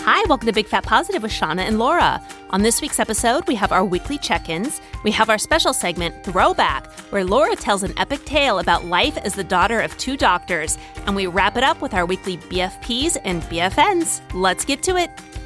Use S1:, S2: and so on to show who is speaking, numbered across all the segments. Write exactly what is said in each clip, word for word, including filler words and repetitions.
S1: Hi, welcome to Big Fat Positive with Shauna and Laura. On this week's episode, we have our weekly check-ins. We have our special segment, Throwback, where Laura tells an epic tale about life as the daughter of two doctors. And we wrap it up with our weekly B F Ps and B F Ns. Let's get to it.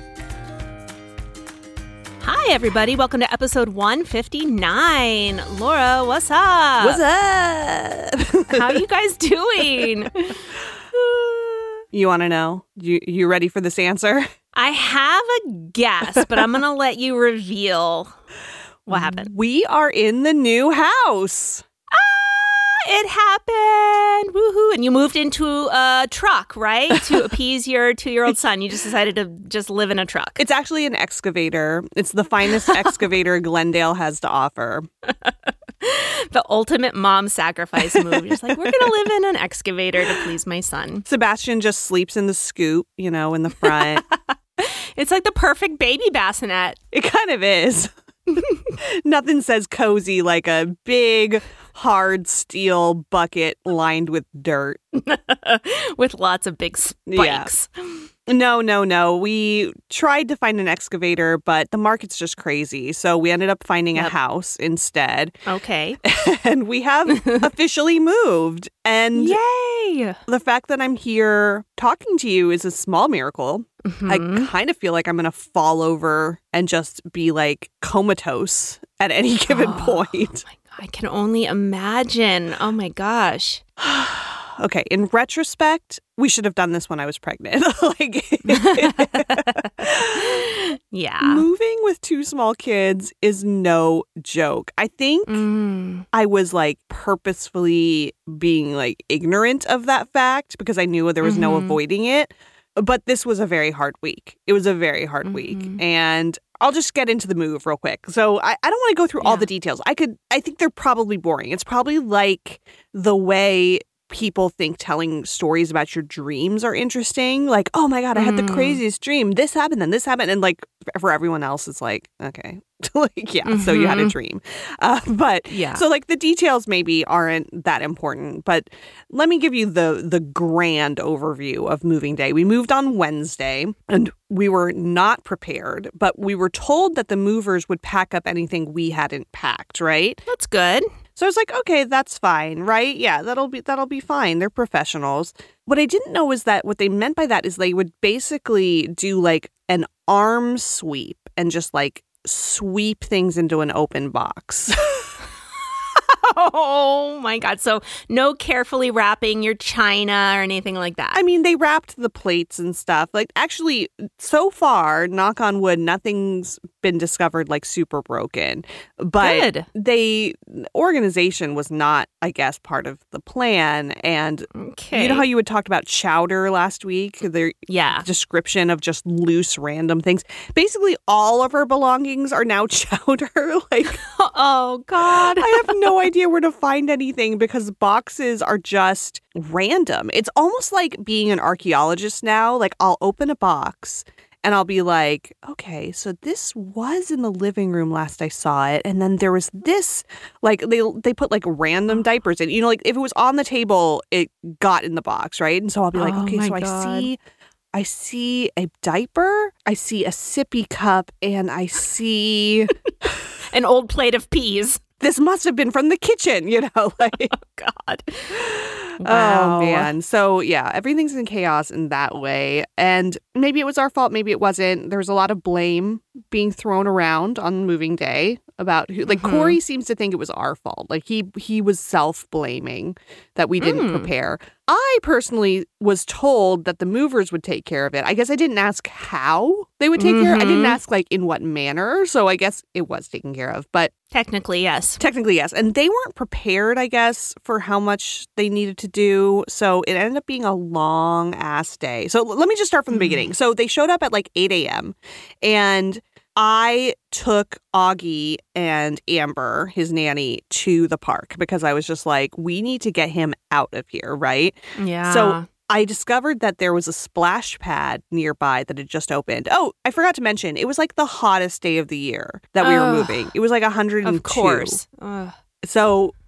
S1: Hi, everybody. Welcome to episode one fifty-nine. Laura, what's up?
S2: What's up?
S1: How are you guys doing?
S2: You want to know? You you ready for this answer?
S1: I have a guess, but I'm going to let you reveal what happened.
S2: We are in the new house.
S1: Ah, it happened. Woohoo. And you moved into a truck, right? To appease your two-year-old son. You just decided to just live in a truck.
S2: It's actually an excavator. It's the finest excavator Glendale has to offer.
S1: The ultimate mom sacrifice move. Just like, we're going to live in an excavator to please my son.
S2: Sebastian just sleeps in the scoop, you know, in the front.
S1: It's like the perfect baby bassinet.
S2: It kind of is. Nothing says cozy like a big, hard steel bucket lined with dirt.
S1: With lots of big spikes.
S2: Yeah. No, no, no. We tried to find an excavator, but the market's just crazy. So we ended up finding
S1: Yep.
S2: a house instead.
S1: Okay.
S2: And we have officially moved. And
S1: Yay!
S2: the fact that I'm here talking to you is a small miracle.
S1: Mm-hmm.
S2: I kind of feel like I'm going to fall over and just be like comatose at any given
S1: Oh,
S2: point.
S1: my God, I can only imagine. Oh my gosh.
S2: Okay, in retrospect, we should have done this when I was pregnant. Like,
S1: Yeah.
S2: moving with two small kids is no joke. I think
S1: Mm.
S2: I was like purposefully being like ignorant of that fact because I knew there was no
S1: Mhm.
S2: avoiding it. But this was a very hard week. It was a very hard week.
S1: Mhm.
S2: And I'll just get into the move real quick. So I, I don't want to go through all
S1: Yeah.
S2: the details. I could, I think they're probably boring. It's probably like the way people think telling stories about your dreams are interesting. Like, oh my God, I had the
S1: Mm.
S2: craziest dream. This happened, then this happened. And like for everyone else, it's like, okay, like, yeah, so you had a
S1: Mhm.
S2: dream. Uh, but
S1: Yeah.
S2: so like the details maybe aren't that important. But let me give you the the grand overview of moving day. We moved on Wednesday and we were not prepared, but we were told that the movers would pack up anything we hadn't packed, right?
S1: That's good.
S2: So I was like, okay, that's fine, right? Yeah, that'll be that'll be fine. They're professionals. What I didn't know is that what they meant by that is they would basically do like an arm sweep and just like sweep things into an open box.
S1: Oh my God. So no carefully wrapping your china or anything like that.
S2: I mean, they wrapped the plates and stuff. Like, actually, so far, knock on wood, nothing's been discovered like super broken. But
S1: Good.
S2: they, organization was not, I guess, part of the plan. And
S1: Okay.
S2: you know how you had talked about chowder last week? Their
S1: Yeah.
S2: description of just loose, random things. Basically, all of our belongings are now chowder. Like,
S1: Oh God.
S2: I have no idea where to find anything because boxes are just random. It's almost like being an archaeologist now. Like, I'll open a box and I'll be like, okay, so this was in the living room last I saw it. And then there was this, like, they they put like random diapers in. You know, like if it was on the table, it got in the box, right? And so I'll be like,
S1: Oh
S2: okay,
S1: my
S2: so I
S1: God.
S2: see... I see a diaper, I see a sippy cup, and I see...
S1: An old plate of peas.
S2: this must have been from the kitchen, you know, like,
S1: God. Wow.
S2: oh man. So yeah, everything's in chaos in that way. And maybe it was our fault, maybe it wasn't. There was a lot of blame being thrown around on moving day about who, like,
S1: Mhm.
S2: Corey seems to think it was our fault. Like he, he was self-blaming that we didn't
S1: Mm.
S2: prepare. I personally was told that the movers would take care of it. I guess I didn't ask how they would take care of it. I didn't
S1: Mhm.
S2: ask like in what manner. So I guess it was taken care of, but
S1: Technically, yes.
S2: technically, yes. And they weren't prepared, I guess, for how much they needed to do. So it ended up being a long ass day. So l- let me just start from the
S1: Mm.
S2: beginning. So they showed up at like eight a.m. and I took Augie and Amber, his nanny, to the park because I was just like, we need to get him out of here, right?
S1: Yeah.
S2: So I discovered that there was a splash pad nearby that had just opened. Oh, I forgot to mention, it was like the hottest day of the year that we were
S1: Ugh.
S2: moving. It was like one hundred two.
S1: Of course. Ugh.
S2: So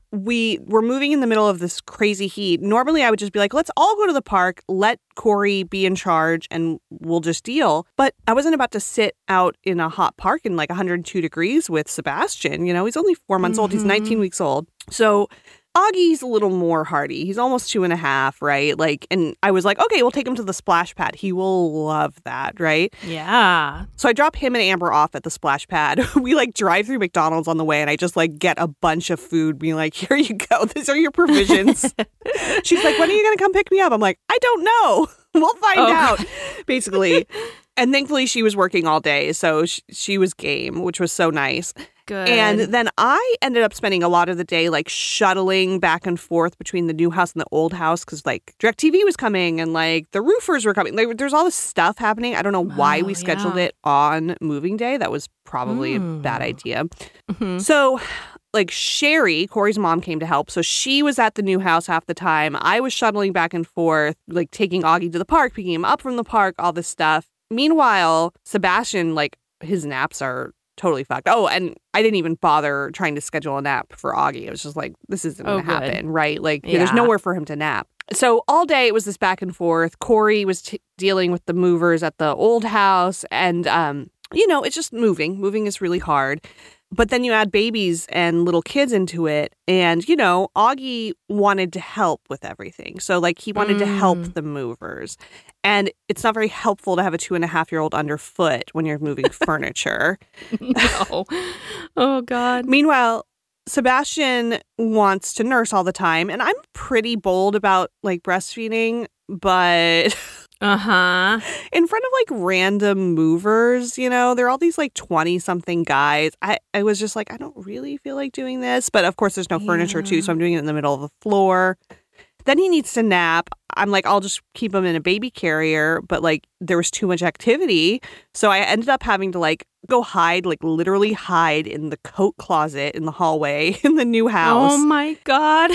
S2: we were moving in the middle of this crazy heat. Normally, I would just be like, let's all go to the park, let Corey be in charge, and we'll just deal. But I wasn't about to sit out in a hot park in like one hundred two degrees with Sebastian. You know, he's only four months mm-hmm. old. He's nineteen weeks old. So Augie's a little more hardy. He's almost two and a half, right? Like, and I was like, okay, we'll take him to the splash pad. He will love that, right?
S1: Yeah.
S2: So I drop him and Amber off at the splash pad. We like drive through McDonald's on the way, and I just like get a bunch of food, being like, here you go. These are your provisions. She's like, when are you going to come pick me up? I'm like, I don't know. We'll find oh. out, basically. And thankfully, she was working all day, so she, she was game, which was so nice.
S1: Good.
S2: And then I ended up spending a lot of the day like shuttling back and forth between the new house and the old house because like DirecTV was coming and like the roofers were coming. Like, there's all this stuff happening. I don't know why oh, we scheduled yeah. it on moving day. That was probably mm. a bad idea. Mm-hmm. So like Sherry, Corey's mom, came to help. So she was at the new house half the time. I was shuttling back and forth, like taking Augie to the park, picking him up from the park, all this stuff. Meanwhile, Sebastian, like his naps are totally fucked. Oh, and I didn't even bother trying to schedule a nap for Augie. It was just like, this isn't going to
S1: oh,
S2: happen, right? Like,
S1: yeah.
S2: there's nowhere for him to nap. So all day it was this back and forth. Corey was t- dealing with the movers at the old house. And, um, you know, it's just moving. Moving is really hard. But then you add babies and little kids into it. And, you know, Augie wanted to help with everything. So, like, he wanted mm. to help the movers. And it's not very helpful to have a two and a half year old underfoot when you're moving furniture.
S1: No. Oh, God.
S2: Meanwhile, Sebastian wants to nurse all the time. And I'm pretty bold about, like, breastfeeding. But
S1: uh-huh.
S2: in front of like random movers, you know, there are all these like twenty something guys. I, I was just like, I don't really feel like doing this. But of course, there's no yeah. furniture too. So I'm doing it in the middle of the floor. Then he needs to nap. I'm like, I'll just keep him in a baby carrier. But like there was too much activity. So I ended up having to like go hide, like literally hide in the coat closet in the hallway in the new house.
S1: Oh, my God.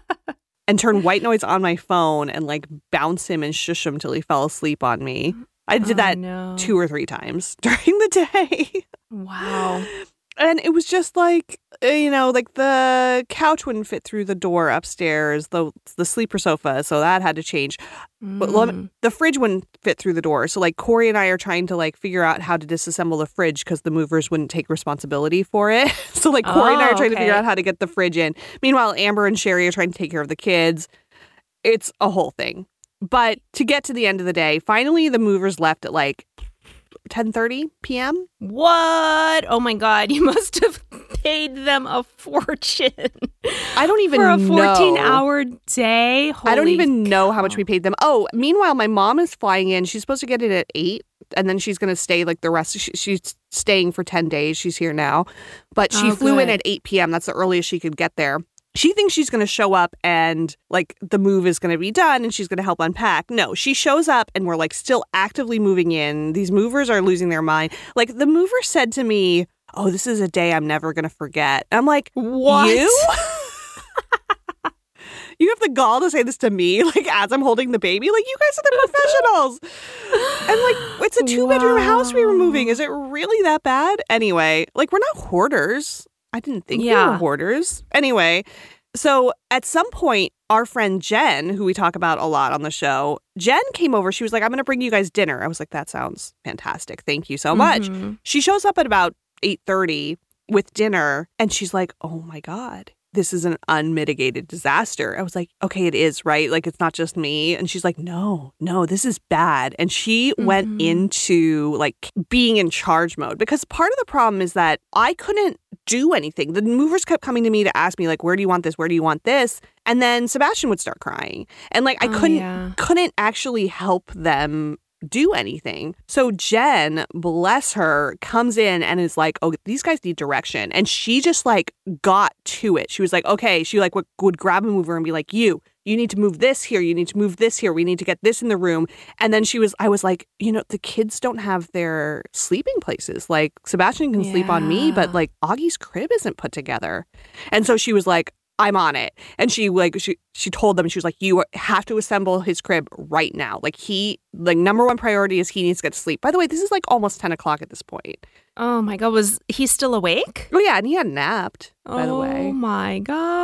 S2: And turn white noise on my phone and like bounce him and shush him till he fell asleep on me. I did
S1: oh,
S2: that
S1: no.
S2: two or three times during the day.
S1: Wow.
S2: And it was just like, you know, like the couch wouldn't fit through the door upstairs, the the sleeper sofa. So that had to change. Mm. But the fridge wouldn't fit through the door. So like Corey and I are trying to like figure out how to disassemble the fridge because the movers wouldn't take responsibility for it. So like Corey oh, and I are trying okay. to figure out how to get the fridge in. Meanwhile, Amber and Sherry are trying to take care of the kids. It's a whole thing. But to get to the end of the day, finally the movers left at like ten thirty p.m.
S1: What? Oh, my God. You must have paid them a fortune.
S2: I don't even know.
S1: For a fourteen-hour day? Holy
S2: I don't even
S1: cow.
S2: know how much we paid them. Oh, meanwhile, my mom is flying in. She's supposed to get in at eight, and then she's going to stay like the rest. She, she's staying for ten days. She's here now. But she
S1: oh,
S2: flew
S1: good.
S2: in at eight p.m. That's the earliest she could get there. She thinks she's going to show up and like the move is going to be done and she's going to help unpack. No, she shows up and we're like still actively moving in. These movers are losing their mind. Like the mover said to me, oh, this is a day I'm never going to forget. I'm like,
S1: what?
S2: You? You have the gall to say this to me, like as I'm holding the baby? Like, you guys are the professionals. And like, it's a two bedroom wow. house we were moving. Is it really that bad? Anyway, like we're not hoarders. I didn't think
S1: yeah.
S2: we were hoarders. Anyway, so at some point, our friend Jen, who we talk about a lot on the show, Jen came over. She was like, I'm going to bring you guys dinner. I was like, that sounds fantastic. Thank you so much.
S1: Mm-hmm.
S2: She shows up at about eight thirty with dinner and she's like, oh my God, this is an unmitigated disaster. I was like, okay, it is, right? Like, it's not just me. And she's like, no, no, this is bad. And she mm-hmm. went into like being in charge mode because part of the problem is that I couldn't do anything. The movers kept coming to me to ask me like, where do you want this? Where do you want this? And then Sebastian would start crying. And like, I
S1: oh,
S2: couldn't,
S1: yeah.
S2: couldn't actually help them do anything. So Jen, bless her, comes in and is like, oh, these guys need direction. And she just like got to it. She was like, okay, she like would, would grab a mover and be like, you, you need to move this here. You need to move this here. We need to get this in the room. And then she was, I was like, you know, the kids don't have their sleeping places. Like Sebastian can yeah. sleep on me, but like Augie's crib isn't put together. And so she was like, I'm on it. And she like she she told them, she was like, you have to assemble his crib right now. Like he like number one priority is he needs to get to sleep. By the way, this is like almost ten o'clock at this point.
S1: Oh my God, was he still awake?
S2: Oh yeah, and he had napped, by the way.
S1: Oh my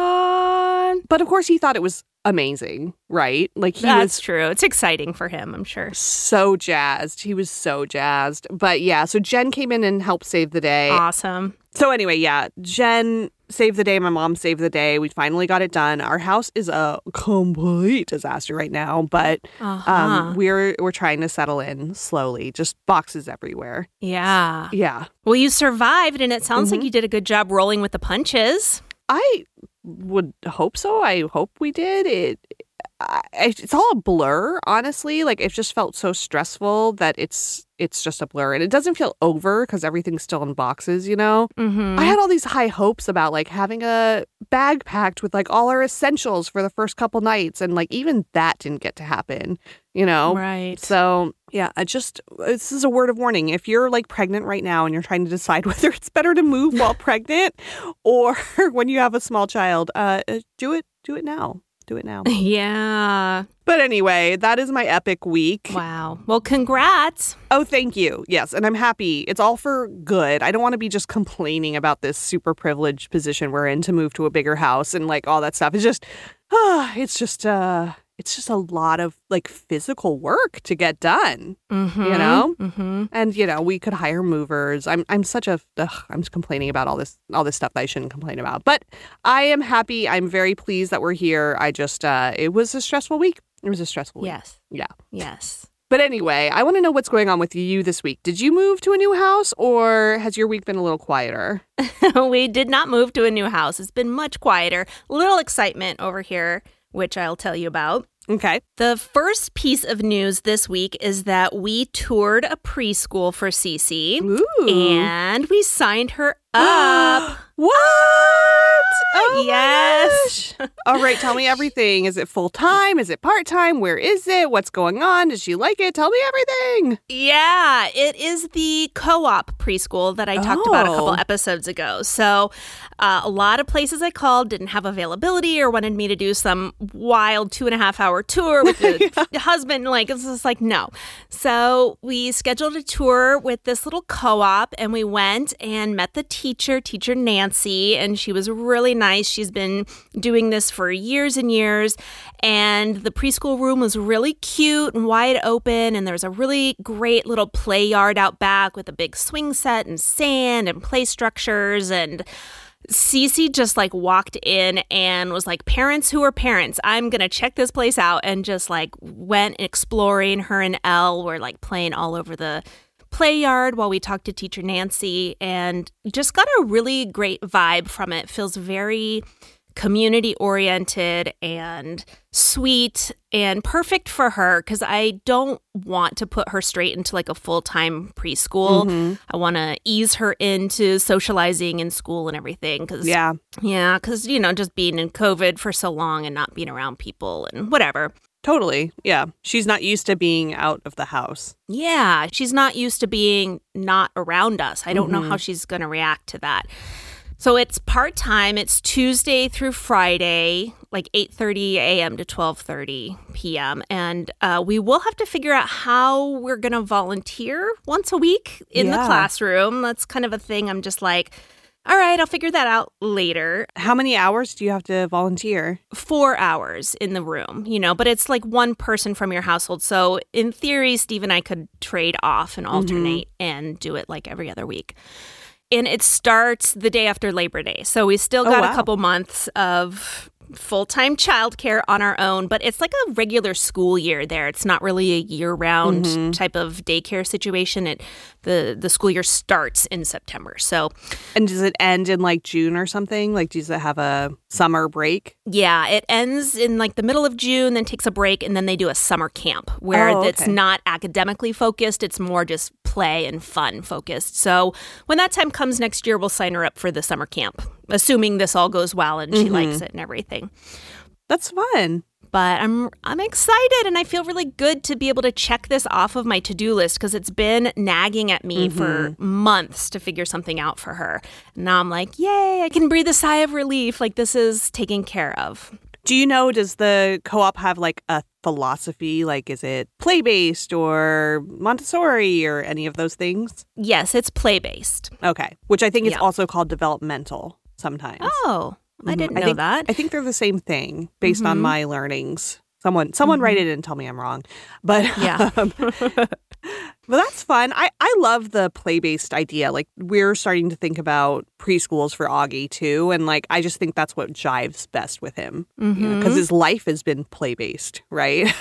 S1: God.
S2: But of course he thought it was amazing, right? Like he
S1: That's
S2: was
S1: true. It's exciting for him, I'm sure.
S2: so jazzed. He was so jazzed. But yeah, so Jen came in and helped save the day.
S1: Awesome.
S2: So anyway, yeah, Jen saved the day. My mom saved the day. We finally got it done. Our house is a complete disaster right now, but
S1: Uh-huh.
S2: um, we're we're trying to settle in slowly. Just boxes everywhere.
S1: Yeah.
S2: Yeah,
S1: Well, you survived, and it sounds
S2: Mhm.
S1: like you did a good job rolling with the punches.
S2: I would hope so. I hope we did. It. I, it's all a blur, honestly. Like it just felt so stressful that it's it's just a blur, and it doesn't feel over because everything's still in boxes. You know.
S1: Mm-hmm.
S2: I had all these high hopes about like having a bag packed with like all our essentials for the first couple nights. And like even that didn't get to happen, you know?
S1: Right.
S2: So yeah, I just, this is a word of warning. If you're like pregnant right now and you're trying to decide whether it's better to move while pregnant or when you have a small child, uh, do it, do it now. Do it now.
S1: Yeah.
S2: But anyway, that is my epic week.
S1: Wow. Well, congrats.
S2: Oh, thank you. Yes. And I'm happy. It's all for good. I don't want to be just complaining about this super privileged position we're in to move to a bigger house and like all that stuff. It's just, uh, it's just, uh, it's just a lot of like physical work to get done,
S1: Mm-hmm.
S2: you know?
S1: Mm-hmm.
S2: And, you know, we could hire movers. I'm I'm such a, ugh, I'm just complaining about all this, all this stuff that I shouldn't complain about. But I am happy. I'm very pleased that we're here. I just, uh, it was a stressful week. It was a stressful week.
S1: Yes.
S2: Yeah.
S1: Yes.
S2: But anyway, I want to know what's going on with you this week. Did you move to a new house or has your week been a little quieter?
S1: We did not move to a new house. It's been much quieter. Little excitement over here, which I'll tell you about.
S2: Okay.
S1: The first piece of news this week is that we toured a preschool for Cece,
S2: Ooh.
S1: and we signed her up.
S2: What? Oh
S1: Yes.
S2: my gosh. All right, tell me everything. Is it full-time? Is it part-time? Where is it? What's going on? Does she like it? Tell me everything.
S1: Yeah, it is the co-op preschool that I talked about a couple
S2: Oh.
S1: episodes ago. So uh, a lot of places I called didn't have availability or wanted me to do some wild two and a half hour tour with the
S2: Yeah.
S1: husband. Like, it's just like, no. So we scheduled a tour with this little co-op, and we went and met the teacher, Teacher Nancy, and she was really nice. She's been doing this for years and years, and the preschool room was really cute and wide open, and there was a really great little play yard out back with a big swing set and sand and play structures. And Cece just like walked in and was like, parents who are parents, I'm going to check this place out, and just like went exploring. Her and Elle were like playing all over the play yard while we talked to Teacher Nancy, and just got a really great vibe from it. Feels very community oriented and sweet and perfect for her, because I don't want to put her straight into like a full-time preschool.
S2: Mhm.
S1: I want to ease her into socializing in school and everything, because
S2: Yeah.
S1: yeah, because you know, just being in COVID for so long and not being around people and whatever.
S2: Totally. Yeah. She's not used to being out of the house.
S1: Yeah, she's not used to being not around us. I don't know
S2: Mhm.
S1: how she's going to react to that. So it's part-time. It's Tuesday through Friday, like eight thirty a.m. to twelve thirty p.m. And uh, we will have to figure out how we're going to volunteer once a week in
S2: Yeah.
S1: the classroom. That's kind of a thing. I'm just like, all right, I'll figure that out later.
S2: How many hours do you have to volunteer?
S1: Four hours in the room, you know, but it's like one person from your household. So in theory, Steve and I could trade off and alternate and do it like every other week. And it starts the day after Labor Day. So we still
S2: Oh,
S1: got
S2: wow.
S1: a couple months of full-time childcare on our own, but it's like a regular school year there. It's not really a year-round
S2: Mhm.
S1: type of daycare situation. It the the school year starts in September. So
S2: And does it end in like June or something? Like, does it have a summer break?
S1: yeah, it ends in like the middle of June, then takes a break, and then they do a summer camp where
S2: Oh,
S1: it's
S2: okay.
S1: not academically focused. It's more just play and fun focused. So when that time comes next year, we'll sign her up for the summer camp, assuming this all goes well and she
S2: Mhm.
S1: likes it and everything.
S2: That's fun.
S1: but I'm I'm excited, and I feel really good to be able to check this off of my to-do list because it's been nagging at me mm-hmm. for months to figure something out for her. And now I'm like, yay, I can breathe a sigh of relief. Like, this is taken care of.
S2: Do you know, does the co-op have like a philosophy? Like, is it play-based or Montessori or any of those things?
S1: Yes, it's play-based.
S2: Okay. Which I think is
S1: yeah.
S2: also called developmental sometimes.
S1: Oh, I didn't
S2: I
S1: know
S2: think,
S1: that.
S2: I think they're the same thing based
S1: mm-hmm.
S2: on my learnings. Someone someone
S1: mm-hmm.
S2: write it and tell me I'm wrong. But
S1: yeah.
S2: um, but that's fun. I, I love the play-based idea. Like, we're starting to think about preschools for Augie, too. And, like, I just think that's what jives best with him. Because mm-hmm. you know, his life has been play-based, right?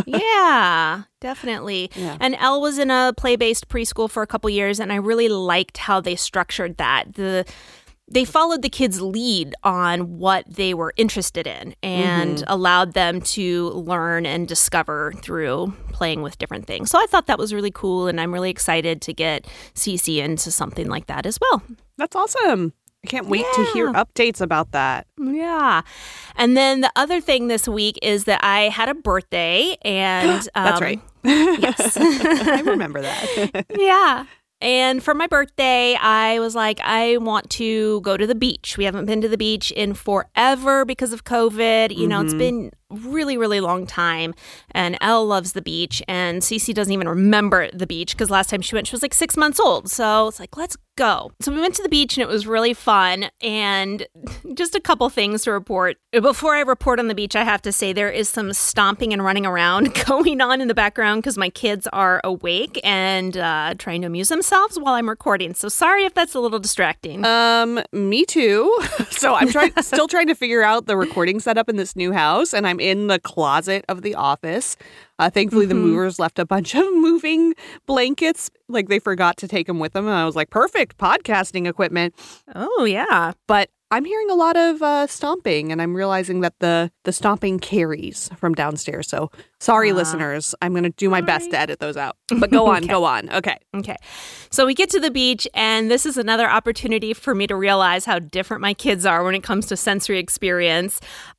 S1: yeah, definitely. Yeah. And Elle was in a play-based preschool for a couple years, and I really liked how they structured that. The They followed the kids' lead on what they were interested in and mm-hmm. allowed them to learn and discover through playing with different things. So I thought that was really cool, and I'm really excited to get Cece into something like that as well.
S2: That's awesome. I can't wait yeah. to hear updates about that.
S1: Yeah. And then the other thing this week is that I had a birthday, and um,
S2: that's right.
S1: Yes.
S2: I remember that.
S1: yeah. And for my birthday, I was like, I want to go to the beach. We haven't been to the beach in forever because of COVID. You mm-hmm. know, it's been really, really long time. And Elle loves the beach. And Cece doesn't even remember the beach because last time she went, she was like six months old. So it's like, let's go. So we went to the beach and it was really fun. And just a couple things to report. Before I report on the beach, I have to say there is some stomping and running around going on in the background because my kids are awake and uh, trying to amuse themselves while I'm recording. So sorry if that's a little distracting.
S2: Um, me too. So I'm trying, still trying to figure out the recording setup in this new house, and I'm in the closet of the office. Uh, thankfully, mm-hmm. the movers left a bunch of moving blankets. Like, they forgot to take them with them. And I was like, perfect podcasting equipment.
S1: Oh, yeah.
S2: But I'm hearing a lot of uh, stomping, and I'm realizing that the, the stomping carries from downstairs. So sorry, uh, listeners. I'm going to do my sorry. best to edit those out. But go on, okay. go on. Okay.
S1: Okay. So we get to the beach, and this is another opportunity for me to realize how different my kids are when it comes to sensory experience.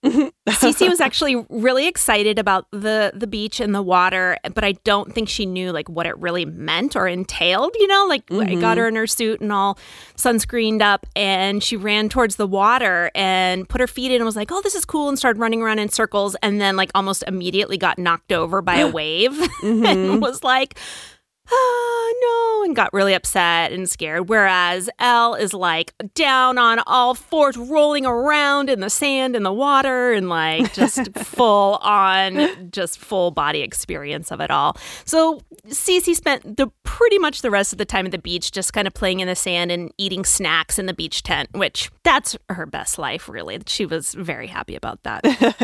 S1: Cece was actually really excited about the, the beach and the water, but I don't think she knew like what it really meant or entailed. You know, like mm-hmm. I got her in her suit and all sunscreened up, and she ran towards the water and put her feet in and was like, oh, this is cool, and started running around in circles, and then like almost immediately got knocked over by a wave mm-hmm. and was like, oh, no, and got really upset and scared. Whereas Elle is like down on all fours, rolling around in the sand and the water and like just full on, just full body experience of it all. So Cece spent the pretty much the rest of the time at the beach just kind of playing in the sand and eating snacks in the beach tent, which that's her best life, really. She was very happy about that.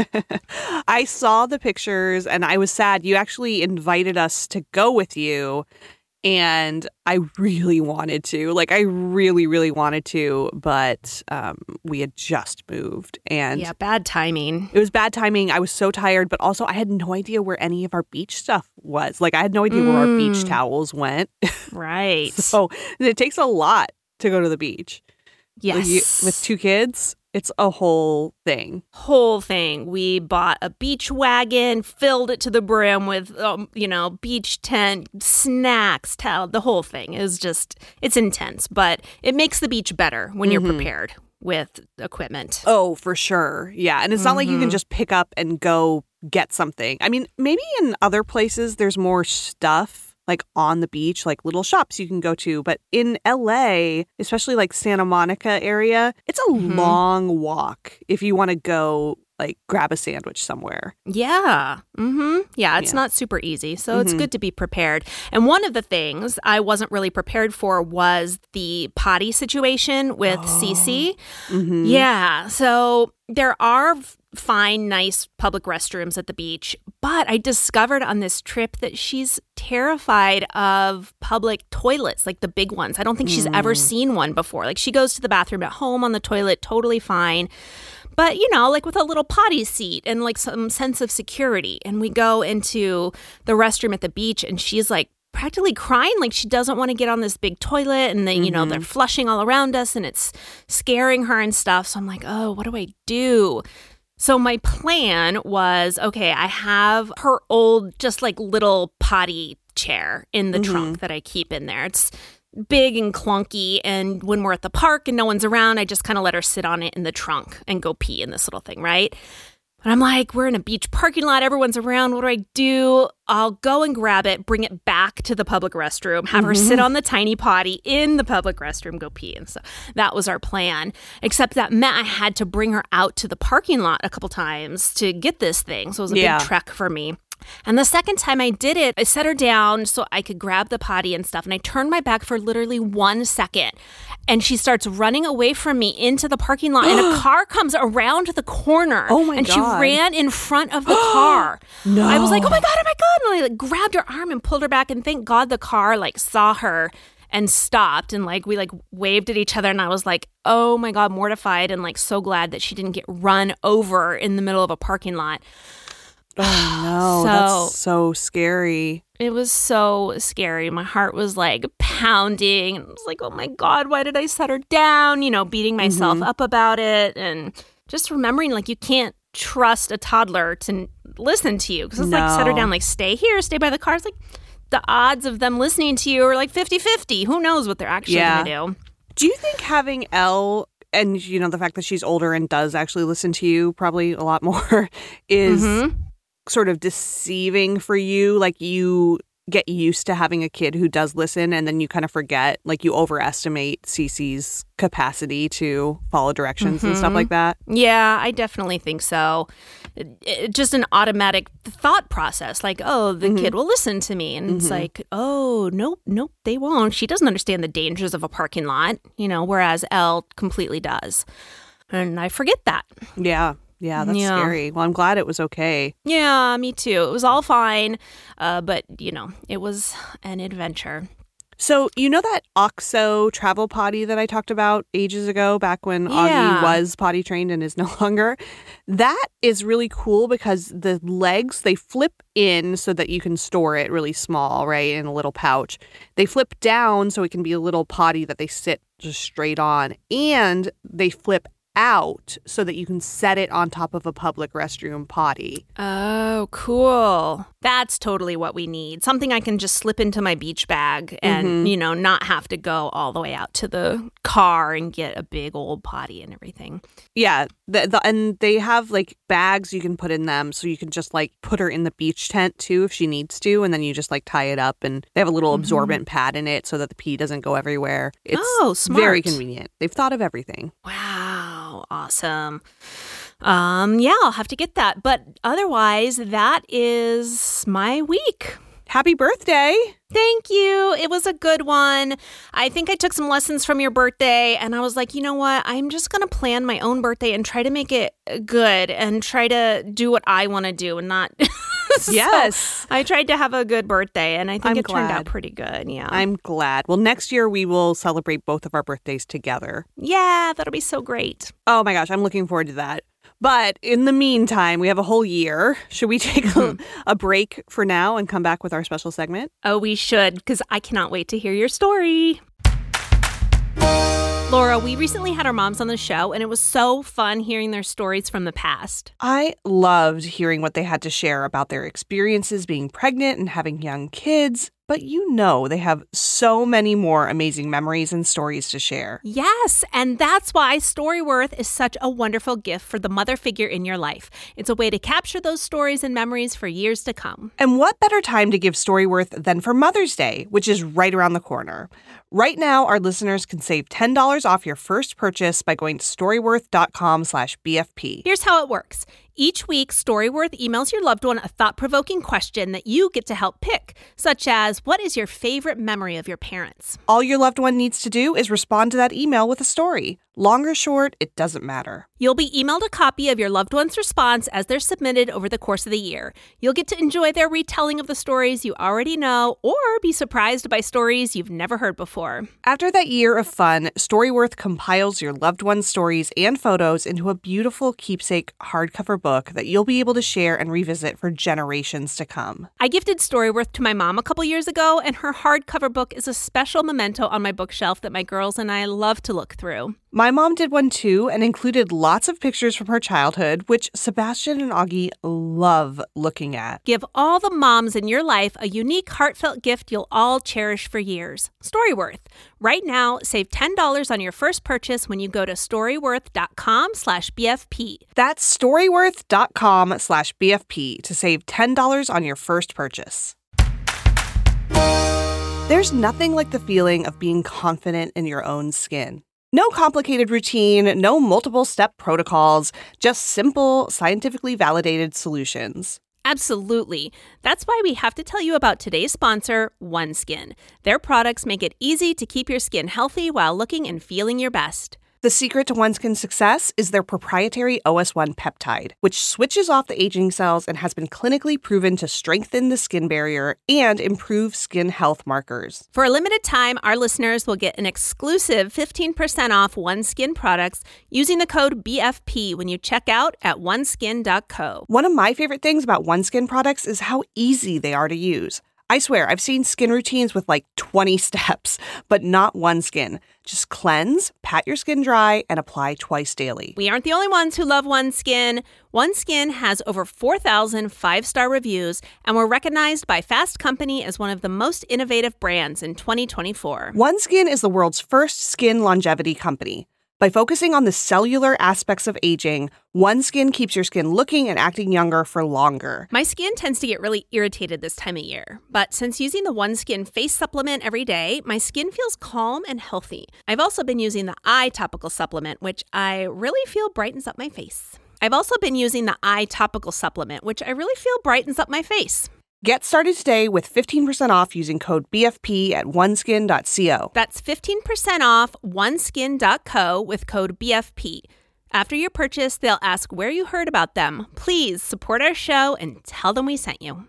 S2: I saw the pictures and I was sad. You actually invited us to go with you. And I really wanted to, like, I really, really wanted to, but um, we had just moved. And
S1: yeah, bad timing.
S2: It was bad timing. I was so tired, but also I had no idea where any of our beach stuff was. Like, I had no idea mm. where our beach towels went.
S1: Right.
S2: So it takes a lot to go to the beach.
S1: Yes.
S2: Like, you, with two kids. It's a whole thing.
S1: Whole thing. We bought a beach wagon, filled it to the brim with, um, you know, beach tent, snacks, towel. The whole thing is just, it's intense, but it makes the beach better when mm-hmm. you're prepared with equipment.
S2: Oh, for sure. Yeah. And it's mm-hmm. not like you can just pick up and go get something. I mean, maybe in other places there's more stuff. Like on the beach, like little shops you can go to. But in L A, especially like Santa Monica area, it's a mm-hmm. long walk if you want to go like grab a sandwich somewhere.
S1: Yeah. Mm-hmm. Yeah, it's yeah. not super easy. So mm-hmm. it's good to be prepared. And one of the things I wasn't really prepared for was the potty situation with oh. Cece. Mm-hmm. Yeah. So there are fine, nice public restrooms at the beach. But I discovered on this trip that she's terrified of public toilets, like the big ones. I don't think she's mm. ever seen one before. Like, she goes to the bathroom at home on the toilet, totally fine. But, you know, like with a little potty seat and like some sense of security. And we go into the restroom at the beach and she's like practically crying, like she doesn't want to get on this big toilet, and then, mm-hmm. you know, they're flushing all around us and it's scaring her and stuff. So I'm like, oh, what do I do? So my plan was, okay, I have her old, just like little potty chair in the mm-hmm. trunk that I keep in there. It's big and clunky, and when we're at the park and no one's around, I just kind of let her sit on it in the trunk and go pee in this little thing, right? But I'm like, we're in a beach parking lot, everyone's around, what do I do? I'll go and grab it, bring it back to the public restroom, have mm-hmm. her sit on the tiny potty in the public restroom, go pee. And so that was our plan, except that meant I had to bring her out to the parking lot a couple times to get this thing. So it was a yeah. big trek for me. And the second time I did it, I set her down so I could grab the potty and stuff. And I turned my back for literally one second. And she starts running away from me into the parking lot. And a car comes around the corner.
S2: Oh, my
S1: and
S2: God.
S1: And she ran in front of the car.
S2: No.
S1: I was like, oh, my God, oh, my God. And I like, grabbed her arm and pulled her back. And thank God the car like saw her and stopped. And like we like waved at each other. And I was like, oh, my God, mortified and like so glad that she didn't get run over in the middle of a parking lot.
S2: Oh, no.
S1: So,
S2: that's so scary.
S1: It was so scary. My heart was like pounding. I was like, oh my God, why did I set her down? You know, beating myself mm-hmm. up about it. And just remembering like you can't trust a toddler to listen to you. Because it's no. like, set her down, like, stay here, stay by the car. It's like the odds of them listening to you are like fifty-fifty. Who knows what they're actually yeah. going to do?
S2: Do you think having Elle, and, you know, the fact that she's older and does actually listen to you probably a lot more, is mm-hmm. sort of deceiving for you? Like, you get used to having a kid who does listen, and then you kind of forget, like, you overestimate Cece's capacity to follow directions mm-hmm. and stuff like that?
S1: Yeah, I definitely think so. It, it, just an automatic thought process, like, oh, the mm-hmm. kid will listen to me. And mm-hmm. it's like, oh, nope, nope, they won't. She doesn't understand the dangers of a parking lot, you know, whereas Elle completely does. And I forget that.
S2: Yeah. Yeah, that's yeah. scary. Well, I'm glad it was okay.
S1: Yeah, me too. It was all fine, uh, but, you know, it was an adventure.
S2: So, you know that OXO travel potty that I talked about ages ago, back when
S1: yeah.
S2: Augie was potty trained and is no longer? That is really cool because the legs, they flip in so that you can store it really small, right, in a little pouch. They flip down so it can be a little potty that they sit just straight on. And they flip out so that you can set it on top of a public restroom potty.
S1: Oh, cool. That's totally what we need. Something I can just slip into my beach bag and, mm-hmm. you know, not have to go all the way out to the car and get a big old potty and everything.
S2: Yeah. The, the, and they have like bags you can put in them, so you can just like put her in the beach tent too if she needs to, and then you just like tie it up, and they have a little mm-hmm. absorbent pad in it so that the pee doesn't go everywhere. It's
S1: oh, smart.
S2: Very convenient. They've thought of everything.
S1: Wow. Awesome. Um, yeah, I'll have to get that. But otherwise, that is my week.
S2: Happy birthday.
S1: Thank you. It was a good one. I think I took some lessons from your birthday, and I was like, you know what? I'm just going to plan my own birthday and try to make it good and try to do what I want to do and not... so
S2: yes.
S1: I tried to have a good birthday, and I think
S2: I'm
S1: it
S2: glad.
S1: turned out pretty good. Yeah.
S2: I'm glad. Well, next year we will celebrate both of our birthdays together.
S1: Yeah, that'll be so great.
S2: Oh my gosh, I'm looking forward to that. But in the meantime, we have a whole year. Should we take a, a break for now and come back with our special segment?
S1: Oh, we should, because I cannot wait to hear your story. Laura, we recently had our moms on the show, and it was so fun hearing their stories from the past.
S2: I loved hearing what they had to share about their experiences being pregnant and having young kids. But you know they have so many more amazing memories and stories to share.
S1: Yes, and that's why Storyworth is such a wonderful gift for the mother figure in your life. It's a way to capture those stories and memories for years to come.
S2: And what better time to give Storyworth than for Mother's Day, which is right around the corner. Right now, our listeners can save ten dollars off your first purchase by going to storyworth.com slash BFP.
S1: Here's how it works. Each week, Storyworth emails your loved one a thought-provoking question that you get to help pick, such as, what is your favorite memory of your parents?
S2: All your loved one needs to do is respond to that email with a story. Long or short, it doesn't matter.
S1: You'll be emailed a copy of your loved one's response as they're submitted over the course of the year. You'll get to enjoy their retelling of the stories you already know, or be surprised by stories you've never heard before.
S2: After that year of fun, Storyworth compiles your loved one's stories and photos into a beautiful keepsake hardcover book that you'll be able to share and revisit for generations to come.
S1: I gifted Storyworth to my mom a couple years ago, and her hardcover book is a special memento on my bookshelf that my girls and I love to look through.
S2: My mom did one too and included lots of pictures from her childhood, which Sebastian and Augie love looking at.
S1: Give all the moms in your life a unique, heartfelt gift you'll all cherish for years. Storyworth. Right now, save ten dollars on your first purchase when you go to storyworth.com slash BFP.
S2: That's storyworth.com slash BFP to save ten dollars on your first purchase. There's nothing like the feeling of being confident in your own skin. No complicated routine, no multiple step protocols, just simple, scientifically validated solutions.
S1: Absolutely. That's why we have to tell you about today's sponsor, OneSkin. Their products make it easy to keep your skin healthy while looking and feeling your best.
S2: The secret to OneSkin's success is their proprietary O S one peptide, which switches off the aging cells and has been clinically proven to strengthen the skin barrier and improve skin health markers.
S1: For a limited time, our listeners will get an exclusive fifteen percent off OneSkin products using the code B F P when you check out at one skin dot co.
S2: One of my favorite things about OneSkin products is how easy they are to use. I swear, I've seen skin routines with like twenty steps, but not OneSkin. Just cleanse, pat your skin dry, and apply twice daily.
S1: We aren't the only ones who love OneSkin. OneSkin has over four thousand five-star reviews, and we're recognized by Fast Company as one of the most innovative brands in twenty twenty-four.
S2: OneSkin is the world's first skin longevity company. By focusing on the cellular aspects of aging, OneSkin keeps your skin looking and acting younger for longer.
S1: My skin tends to get really irritated this time of year, but since using the OneSkin face supplement every day, my skin feels calm and healthy. I've also been using the eye topical supplement, which I really feel brightens up my face. I've also been using the eye topical supplement, which I really feel brightens up my face.
S2: Get started today with fifteen percent off using code B F P at one skin dot co.
S1: That's fifteen percent off one skin dot co with code B F P. After your purchase, they'll ask where you heard about them. Please support our show and tell them we sent you.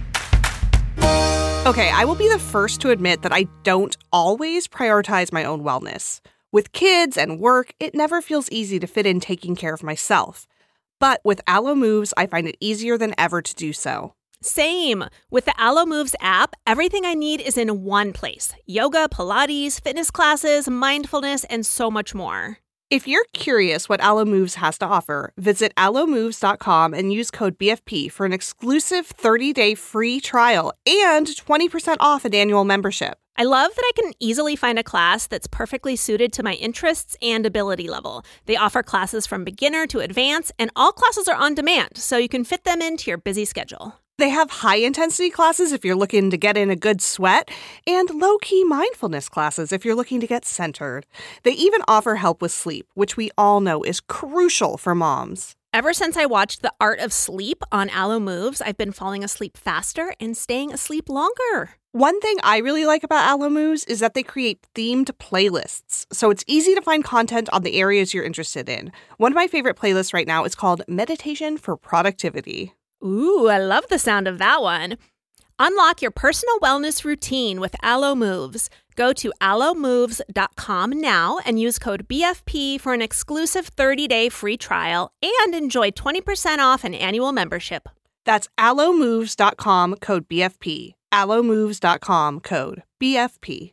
S2: Okay, I will be the first to admit that I don't always prioritize my own wellness. With kids and work, it never feels easy to fit in taking care of myself. But with Alo Moves, I find it easier than ever to do so.
S1: Same. With the Alo Moves app, everything I need is in one place. Yoga, Pilates, fitness classes, mindfulness, and so much more.
S2: If you're curious what Alo Moves has to offer, visit alo moves dot com and use code B F P for an exclusive thirty-day free trial and twenty percent off an annual membership.
S1: I love that I can easily find a class that's perfectly suited to my interests and ability level. They offer classes from beginner to advanced, and all classes are on demand, so you can fit them into your busy schedule.
S2: They have high-intensity classes if you're looking to get in a good sweat, and low-key mindfulness classes if you're looking to get centered. They even offer help with sleep, which we all know is crucial for moms.
S1: Ever since I watched The Art of Sleep on Alo Moves, I've been falling asleep faster and staying asleep longer.
S2: One thing I really like about Alo Moves is that they create themed playlists, so it's easy to find content on the areas you're interested in. One of my favorite playlists right now is called Meditation for Productivity.
S1: Ooh, I love the sound of that one. Unlock your personal wellness routine with Alo Moves. Go to alo moves dot com now and use code B F P for an exclusive thirty-day free trial and enjoy twenty percent off an annual membership.
S2: That's alo moves dot com, code B F P. alo moves dot com, code B F P.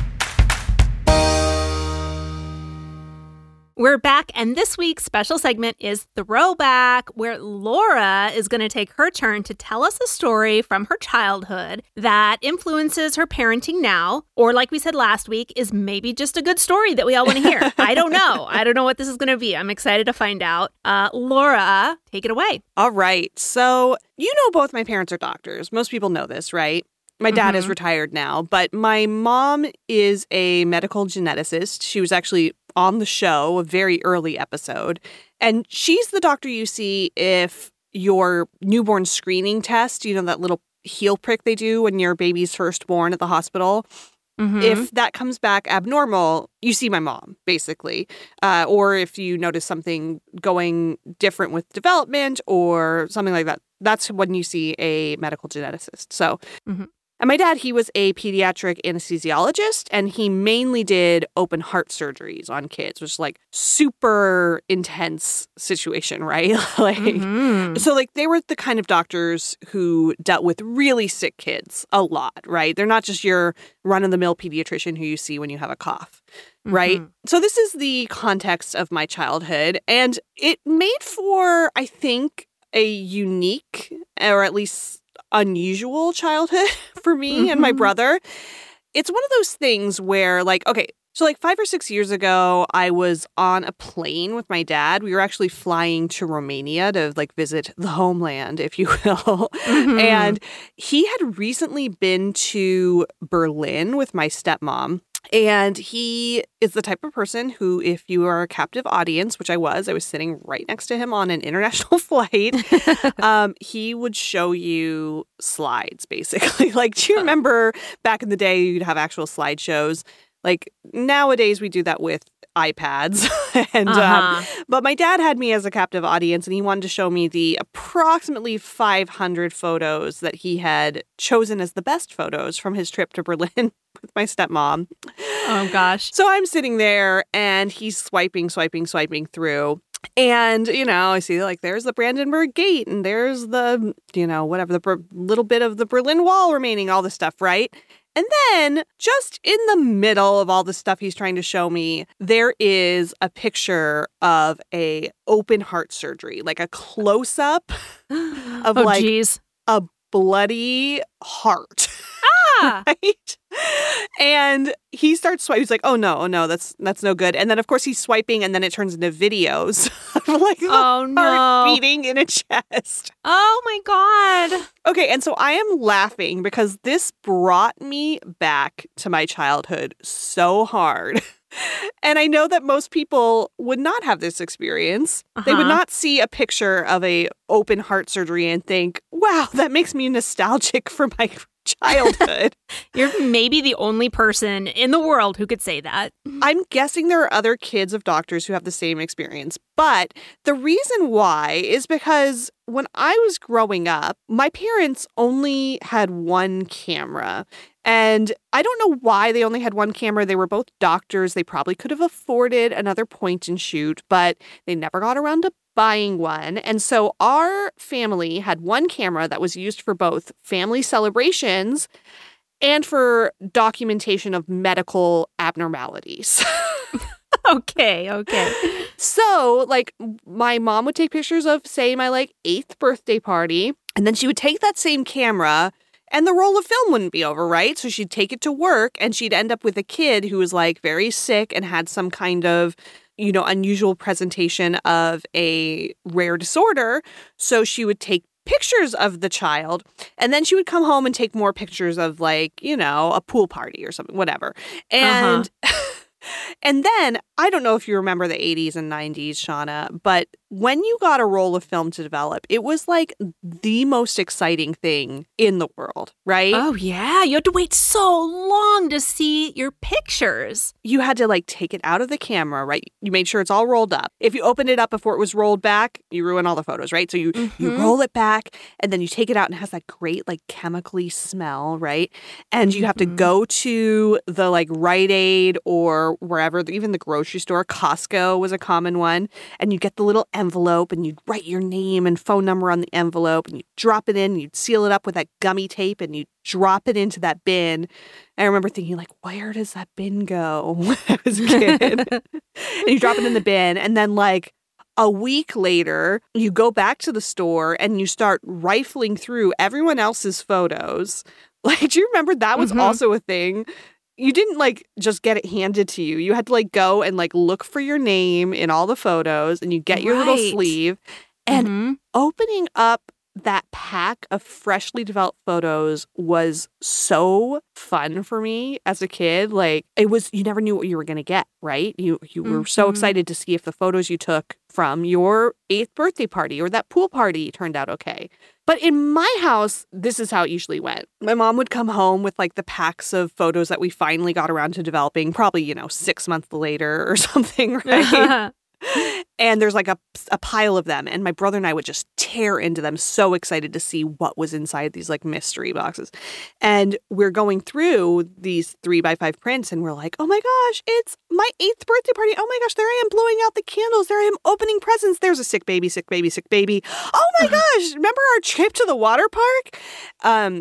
S1: We're back, and this week's special segment is Throwback, where Laura is going to take her turn to tell us a story from her childhood that influences her parenting now, or like we said last week, is maybe just a good story that we all want to hear. I don't know. I don't know what this is going to be. I'm excited to find out. Uh, Laura, take it away.
S2: All right. So, you know both my parents are doctors. Most people know this, right? My dad mm-hmm. is retired now, but my mom is a medical geneticist. She was actually on the show, a very early episode. And she's the doctor you see if your newborn screening test, you know, that little heel prick they do when your baby's first born at the hospital. Mm-hmm. If that comes back abnormal, you see my mom, basically. Uh, or if you notice something going different with development or something like that, that's when you see a medical geneticist. So mm-hmm. And my dad, he was a pediatric anesthesiologist, and he mainly did open heart surgeries on kids, which is like super intense situation, right? like,
S1: Mm-hmm.
S2: so like they were the kind of doctors who dealt with really sick kids a lot, right? They're not just your run-of-the-mill pediatrician who you see when you have a cough, right?
S1: Mm-hmm.
S2: So this is the context of my childhood, and it made for, I think, a unique, or at least unusual childhood for me
S1: Mm-hmm.
S2: and my brother. It's one of those things where, like, okay, so like five or six years ago, I was on a plane with my dad. We were actually flying to Romania to like visit the homeland, if you will.
S1: Mm-hmm.
S2: And he had recently been to Berlin with my stepmom. And he is the type of person who, if you are a captive audience, which I was, I was sitting right next to him on an international flight, um, he would show you slides, basically. Like, do you remember back in the day you'd have actual slideshows? Like, nowadays we do that with iPads. and
S1: Uh-huh.
S2: um, But my dad had me as a captive audience, and he wanted to show me the approximately five hundred photos that he had chosen as the best photos from his trip to Berlin with my stepmom.
S1: Oh, gosh.
S2: So I'm sitting there, and he's swiping, swiping, swiping through. And, you know, I see, like, there's the Brandenburg Gate, and there's the, you know, whatever, the Ber- little bit of the Berlin Wall remaining, all this stuff, right? And then, just in the middle of all the stuff he's trying to show me, there is a picture of a open heart surgery, like a close-up of,
S1: oh,
S2: like,
S1: geez.
S2: a bloody heart.
S1: Ah!
S2: Right? And he starts swiping. He's like, oh, no, oh, no, that's that's no good. And then, of course, he's swiping, and then it turns into videos of, like, the
S1: Oh, no.
S2: heart beating in a chest.
S1: Oh, my God.
S2: Okay, and so I am laughing because this brought me back to my childhood so hard. And I know that most people would not have this experience. Uh-huh. They would not see a picture of a open heart surgery and think, wow, that makes me nostalgic for my childhood.
S1: You're maybe the only person in the world who could say that.
S2: I'm guessing there are other kids of doctors who have the same experience. But the reason why is because when I was growing up, my parents only had one camera. And I don't know why they only had one camera. They were both doctors. They probably could have afforded another point and shoot, but they never got around to buying one. And so our family had one camera that was used for both family celebrations and for documentation of medical abnormalities.
S1: Okay, okay.
S2: So, like, my mom would take pictures of, say, my, like, eighth birthday party, and then she would take that same camera, and the roll of film wouldn't be over, right? So she'd take it to work, and she'd end up with a kid who was, like, very sick and had some kind of, you know, unusual presentation of a rare disorder. So she would take pictures of the child, and then she would come home and take more pictures of, like, you know, a pool party or something, whatever. And... Uh-huh. And then, I don't know if you remember the eighties and nineties, Shauna, but when you got a roll of film to develop, it was like the most exciting thing in the world, right?
S1: Oh, yeah. You had to wait so long to see your pictures.
S2: You had to, like, take it out of the camera, right? You made sure it's all rolled up. If you opened it up before it was rolled back, you ruin all the photos, right? So you, mm-hmm. you roll it back, and then you take it out, and it has that great, like, chemically smell, right? And you have to mm-hmm. go to the, like, Rite Aid or wherever, even the grocery store. Costco was a common one. And you get the little envelope, and you'd write your name and phone number on the envelope, and you'd drop it in, and you'd seal it up with that gummy tape, and you'd drop it into that bin. I remember thinking, like, where does that bin go when I was a kid? And you drop it in the bin, and then, like, a week later, you go back to the store, and you start rifling through everyone else's photos. Like, do you remember that was mm-hmm. also a thing? You didn't, like, just get it handed to you. You had to, like, go and, like, look for your name in all the photos, and you get your
S1: right.
S2: little sleeve. And
S1: mm-hmm.
S2: opening up that pack of freshly developed photos was so fun for me as a kid. Like, it was, you never knew what you were going to get, right? You you were mm-hmm. so excited to see if the photos you took from your eighth birthday party or that pool party turned out okay. But in my house, this is how it usually went. My mom would come home with, like, the packs of photos that we finally got around to developing, probably, you know, six months later or something, right? And there's like a, a pile of them. And my brother and I would just tear into them, so excited to see what was inside these like mystery boxes. And we're going through these three by five prints and we're like, oh my gosh, it's my eighth birthday party. Oh my gosh, there I am blowing out the candles. There I am opening presents. There's a sick baby, sick baby, sick baby. Oh my gosh, remember our trip to the water park? Um,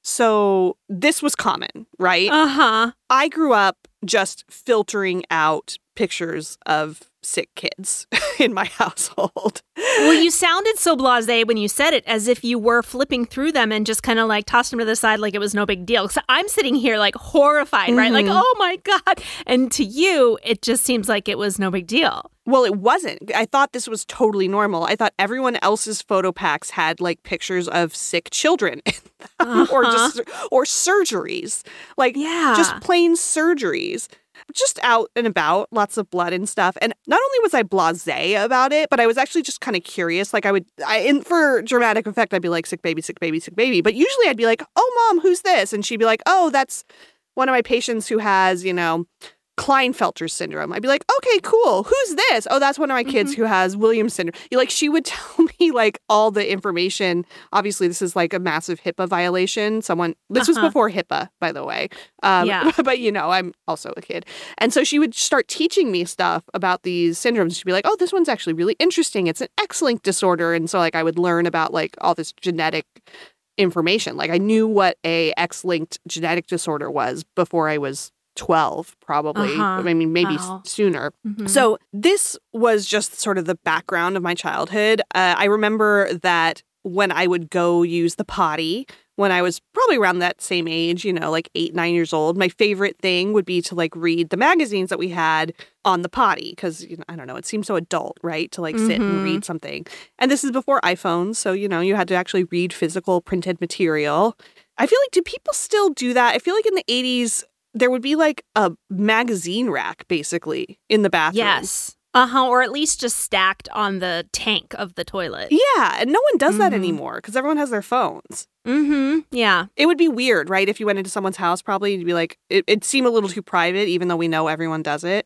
S2: so this was common, right?
S1: Uh-huh.
S2: I grew up just filtering out pictures of sick kids in my household.
S1: Well, you sounded so blasé when you said it, as if you were flipping through them and just kind of like tossed them to the side like it was no big deal. Because I'm sitting here like horrified, mm-hmm. right? Like, oh my God. And to you, it just seems like it was no big deal.
S2: Well, it wasn't. I thought this was totally normal. I thought everyone else's photo packs had like pictures of sick children in them, uh-huh. or just or surgeries, like
S1: yeah.
S2: just plain surgeries. Just out and about, lots of blood and stuff. And not only was I blasé about it, but I was actually just kind of curious. Like I would, I, in, for dramatic effect, I'd be like, sick baby, sick baby, sick baby. But usually I'd be like, oh, mom, who's this? And she'd be like, oh, that's one of my patients who has, you know, Klinefelter syndrome. I'd be like, okay, cool. Who's this? Oh, that's one of my kids mm-hmm. who has Williams syndrome. You like, she would tell me like all the information. Obviously, this is like a massive HIPAA violation. Someone, this uh-huh. was before HIPAA, by the way. Um,
S1: yeah.
S2: But, you know, I'm also a kid. And so she would start teaching me stuff about these syndromes. She'd be like, oh, this one's actually really interesting. It's an X-linked disorder. And so like I would learn about like all this genetic information. Like I knew what a X-linked genetic disorder was before I was twelve, probably.
S1: Uh-huh.
S2: I mean, maybe
S1: wow.
S2: s- sooner.
S1: Mm-hmm.
S2: So this was just sort of the background of my childhood. Uh, I remember that when I would go use the potty, when I was probably around that same age, you know, like eight, nine years old, my favorite thing would be to like read the magazines that we had on the potty. Because, you know, I don't know, it seemed so adult, right? To like mm-hmm. sit and read something. And this is before iPhones. So, you know, you had to actually read physical printed material. I feel like, do people still do that? I feel like in the eighties, there would be like a magazine rack, basically, in the bathroom.
S1: Yes. Uh-huh. Or at least just stacked on the tank of the toilet.
S2: Yeah. And no one does
S1: mm-hmm.
S2: that anymore because everyone has their phones.
S1: Mm-hmm. Yeah.
S2: It would be weird, right? If you went into someone's house, probably you'd be like, it, it'd seem a little too private, even though we know everyone does it.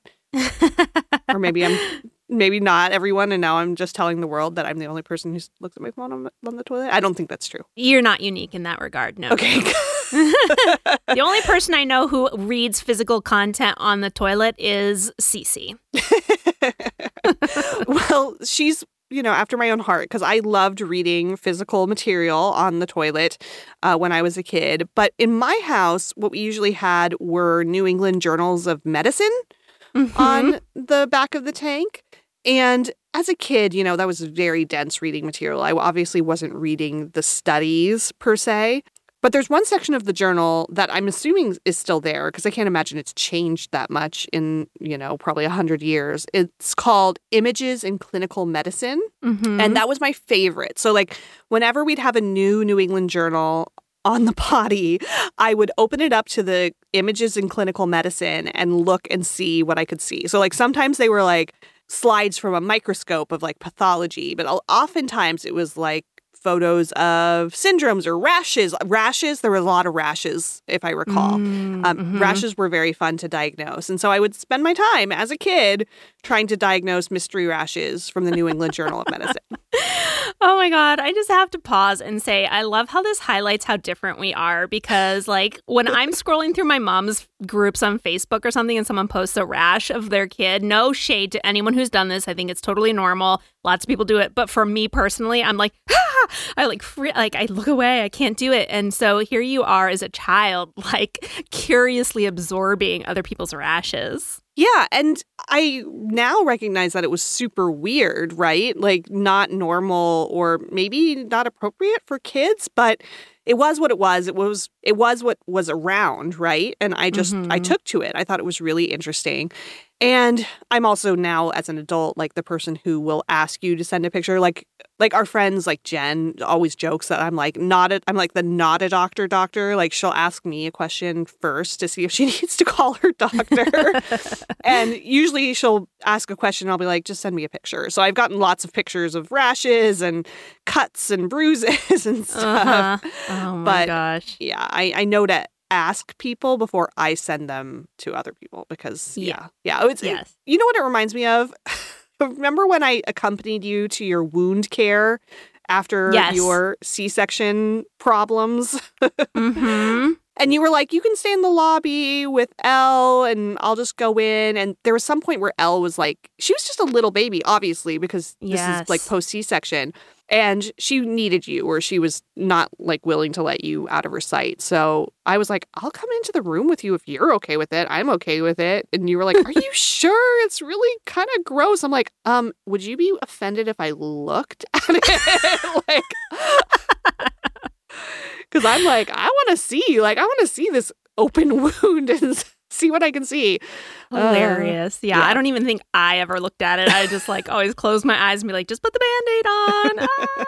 S2: Or maybe I'm, maybe not everyone. And now I'm just telling the world that I'm the only person who looks at my phone on, on the toilet. I don't think that's true.
S1: You're not unique in that regard, no.
S2: Okay.
S1: The only person I know who reads physical content on the toilet is Cece.
S2: Well, she's, you know, after my own heart, because I loved reading physical material on the toilet uh, when I was a kid. But in my house, what we usually had were New England Journals of Medicine mm-hmm. on the back of the tank. And as a kid, you know, that was very dense reading material. I obviously wasn't reading the studies per se. But there's one section of the journal that I'm assuming is still there because I can't imagine it's changed that much in, you know, probably one hundred years. It's called Images in Clinical Medicine.
S1: Mm-hmm.
S2: And that was my favorite. So like whenever we'd have a new New England journal on the potty, I would open it up to the Images in Clinical Medicine and look and see what I could see. So like sometimes they were like slides from a microscope of like pathology, but oftentimes it was like photos of syndromes or rashes. Rashes, there were a lot of rashes, if I recall.
S1: Mm,
S2: um,
S1: mm-hmm.
S2: Rashes were very fun to diagnose. And so I would spend my time as a kid trying to diagnose mystery rashes from the New England Journal of Medicine.
S1: Oh my God. I just have to pause and say, I love how this highlights how different we are because like when I'm scrolling through my mom's groups on Facebook or something and someone posts a rash of their kid, no shade to anyone who's done this. I think it's totally normal. Lots of people do it. But for me personally, I'm like, ah! I like, free, like I look away. I can't do it. And so here you are as a child, like curiously absorbing other people's rashes.
S2: Yeah, and I now recognize that it was super weird, right? Like not normal or maybe not appropriate for kids, but it was what it was. It was it was what was around, right? And I just mm-hmm. I took to it. I thought it was really interesting. And I'm also now as an adult like the person who will ask you to send a picture. Like like our friends like Jen always jokes that I'm like not a, I'm like the not a doctor doctor. Like she'll ask me a question first to see if she needs to call her doctor. And usually she'll ask a question and I'll be like, just send me a picture. So I've gotten lots of pictures of rashes and cuts and bruises and stuff.
S1: Uh-huh. Oh my
S2: but,
S1: gosh.
S2: Yeah, I, I know to ask people before I send them to other people because, yeah. Yeah, yeah it's,
S1: yes.
S2: it, you know what it reminds me of? remember when I accompanied you to your wound care after
S1: yes.
S2: your C-section problems?
S1: Mm-hmm.
S2: And you were like, you can stay in the lobby with Elle and I'll just go in. And there was some point where Elle was like, she was just a little baby, obviously, because this
S1: yes.
S2: is like post C-section. And she needed you, or she was not like willing to let you out of her sight. So I was like, I'll come into the room with you if you're okay with it. I'm okay with it. And you were like, are you sure? It's really kind of gross. I'm like, um, would you be offended if I looked at it? like, because I'm like, I want to see, like, I want to see this open wound and see what I can see.
S1: Hilarious. Uh, yeah, yeah, I don't even think I ever looked at it. I just like always close my eyes and be like, just put the Band-Aid on. Ah.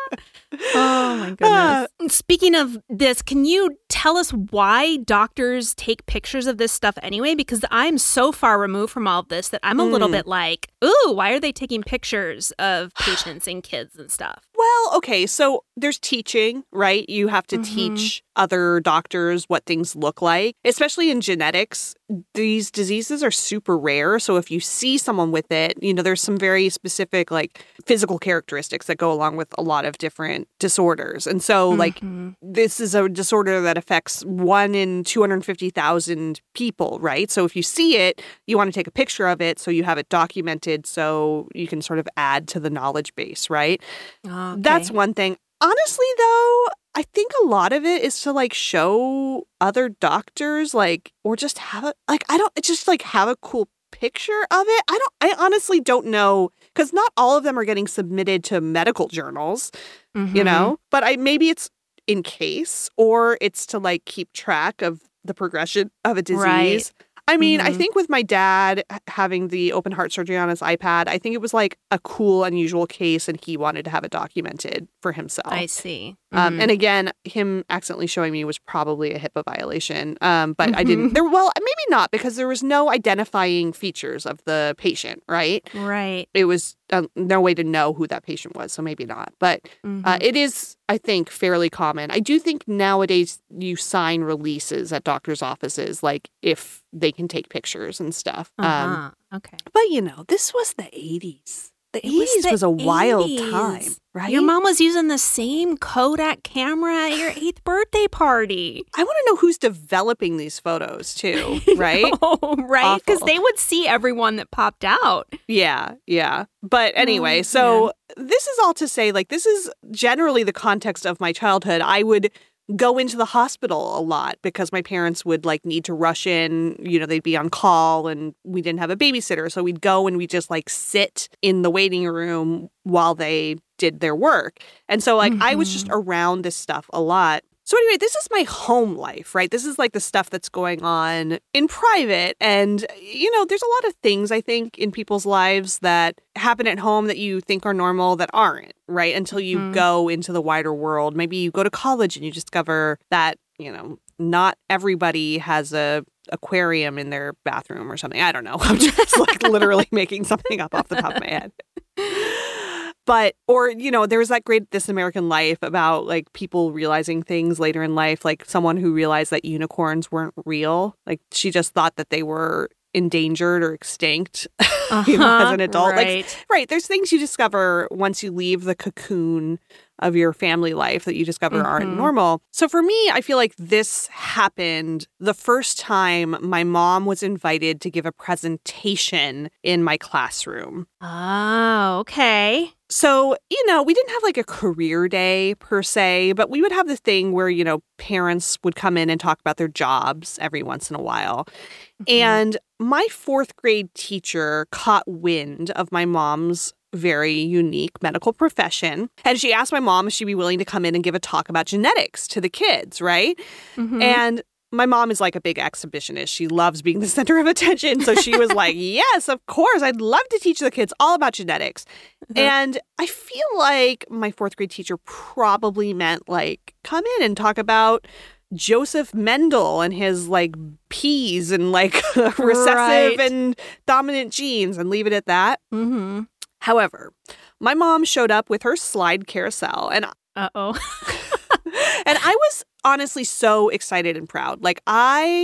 S1: Oh my goodness. Uh, Speaking of this, can you tell us why doctors take pictures of this stuff anyway? Because I'm so far removed from all of this that I'm a mm. little bit like, ooh, why are they taking pictures of patients and kids and stuff?
S2: Well, okay, so there's teaching, right? You have to mm-hmm. teach other doctors what things look like, especially in genetics. These diseases are super rare. So if you see someone with it, you know, there's some very specific like physical characteristics that go along with a lot of different disorders. And so mm-hmm. like this is a disorder that affects one in two hundred fifty thousand people, right? So if you see it, you want to take a picture of it so you have it documented so you can sort of add to the knowledge base, right?
S1: Okay.
S2: That's one thing. Honestly, though, I think a lot of it is to like show other doctors, like, or just have it, like, I don't, just like have a cool picture of it. I don't, I honestly don't know, because not all of them are getting submitted to medical journals, mm-hmm. you know, but I maybe it's in case, or it's to like keep track of the progression of a disease.
S1: Right.
S2: I mean,
S1: mm-hmm.
S2: I think with my dad having the open heart surgery on his iPad, I think it was like a cool, unusual case and he wanted to have it documented for himself.
S1: I see. Mm-hmm.
S2: Um, and again, him accidentally showing me was probably a HIPAA violation. Um, but mm-hmm. I didn't, there. well, maybe not, because there was no identifying features of the patient, right?
S1: Right.
S2: It was uh, no way to know who that patient was, so maybe not. But mm-hmm. uh, it is, I think, fairly common. I do think nowadays you sign releases at doctors' offices, like if they can take pictures and stuff.
S1: Uh-huh.
S2: Um,
S1: okay.
S2: But, you know, this was the eighties. The eighties was, the was a wild eighties. Time, right?
S1: Your mom was using the same Kodak camera at your eighth birthday party.
S2: I want to know who's developing these photos, too, right?
S1: Oh, right? Because they would see everyone that popped out.
S2: Yeah, yeah. But anyway, oh, so yeah. This is all to say, like, this is generally the context of my childhood. I would go into the hospital a lot because my parents would like need to rush in, you know, they'd be on call and we didn't have a babysitter. So we'd go and we'd just like sit in the waiting room while they did their work. And so like mm-hmm. I was just around this stuff a lot. So anyway, this is my home life, right? This is like the stuff that's going on in private. And, you know, there's a lot of things, I think, in people's lives that happen at home that you think are normal that aren't, right? Until you mm. go into the wider world. Maybe you go to college and you discover that, you know, not everybody has a aquarium in their bathroom or something. I don't know. I'm just like literally making something up off the top of my head. But, or, you know, there was that great This American Life about, like, people realizing things later in life, like someone who realized that unicorns weren't real. Like, she just thought that they were endangered or extinct, uh-huh, you know, as an adult.
S1: Right.
S2: Like, right. There's things you discover once you leave the cocoon of your family life that you discover mm-hmm. aren't normal. So for me, I feel like this happened the first time my mom was invited to give a presentation in my classroom.
S1: Oh, okay.
S2: So, you know, we didn't have like a career day per se, but we would have this thing where, you know, parents would come in and talk about their jobs every once in a while. Mm-hmm. And my fourth grade teacher caught wind of my mom's very unique medical profession. And she asked my mom if she'd be willing to come in and give a talk about genetics to the kids, right? Mm-hmm. And my mom is like a big exhibitionist. She loves being the center of attention. So she was like, yes, of course. I'd love to teach the kids all about genetics. Mm-hmm. And I feel like my fourth grade teacher probably meant like, come in and talk about Joseph Mendel and his like P's and like recessive
S1: right.
S2: and dominant genes and leave it at that.
S1: Mm-hmm.
S2: However, my mom showed up with her slide carousel and
S1: uh-oh.
S2: and I was honestly so excited and proud. Like I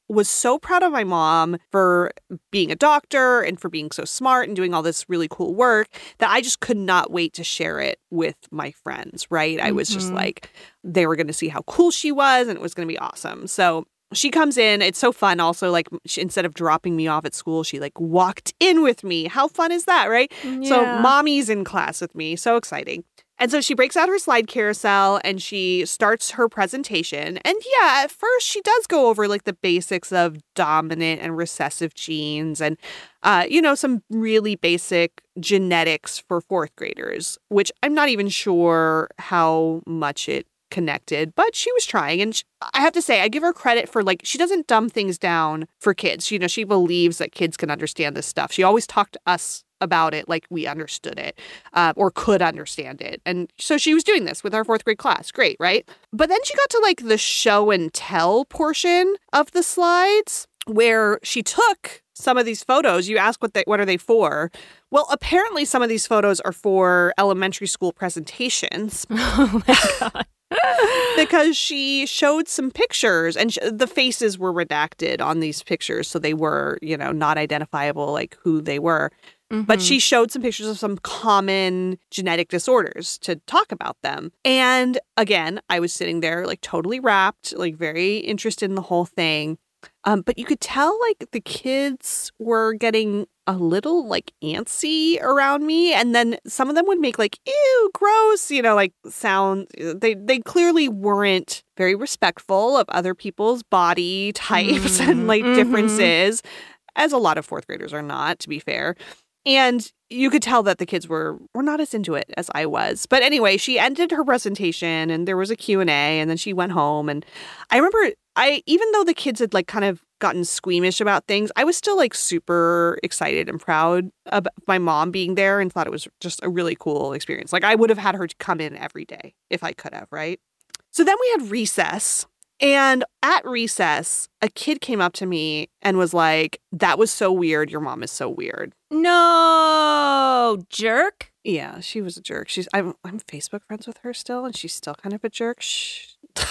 S2: was so proud of my mom for being a doctor and for being so smart and doing all this really cool work that I just could not wait to share it with my friends, right? Mm-hmm. I was just like, they were going to see how cool she was and it was going to be awesome. So she comes in. It's so fun. Also, like, she, instead of dropping me off at school, she like walked in with me. How fun is that, right? Yeah. So mommy's in class with me. So exciting. And so she breaks out her slide carousel and she starts her presentation. And yeah, at first she does go over like the basics of dominant and recessive genes and, uh, you know, some really basic genetics for fourth graders, which I'm not even sure how much it connected, but she was trying. And she, I have to say, I give her credit for like, she doesn't dumb things down for kids. You know, she believes that kids can understand this stuff. She always talked to us about it like we understood it uh, or could understand it. And so she was doing this with our fourth grade class. Great, right? But then she got to like the show and tell portion of the slides where she took some of these photos. You ask what they, what are they for? Well, apparently some of these photos are for elementary school presentations.
S1: Oh my God.
S2: Because she showed some pictures and sh- the faces were redacted on these pictures. So they were, you know, not identifiable like who they were. Mm-hmm. But she showed some pictures of some common genetic disorders to talk about them. And again, I was sitting there like totally rapt, like very interested in the whole thing. Um, but you could tell like the kids were getting a little like antsy around me. And then some of them would make like, ew, gross, you know, like sound. They, they clearly weren't very respectful of other people's body types mm-hmm. and like mm-hmm. differences, as a lot of fourth graders are not, to be fair. And you could tell that the kids were, were not as into it as I was. But anyway, she ended her presentation and there was a Q and A and then she went home. And I remember I, even though the kids had like kind of gotten squeamish about things, I was still like super excited and proud of my mom being there and thought it was just a really cool experience. Like I would have had her to come in every day if I could have, right? So then we had recess. And at recess, a kid came up to me and was like, that was so weird. Your mom is so weird.
S1: No, jerk.
S2: Yeah, she was a jerk. She's I'm I'm Facebook friends with her still, and she's still kind of a jerk. Shh.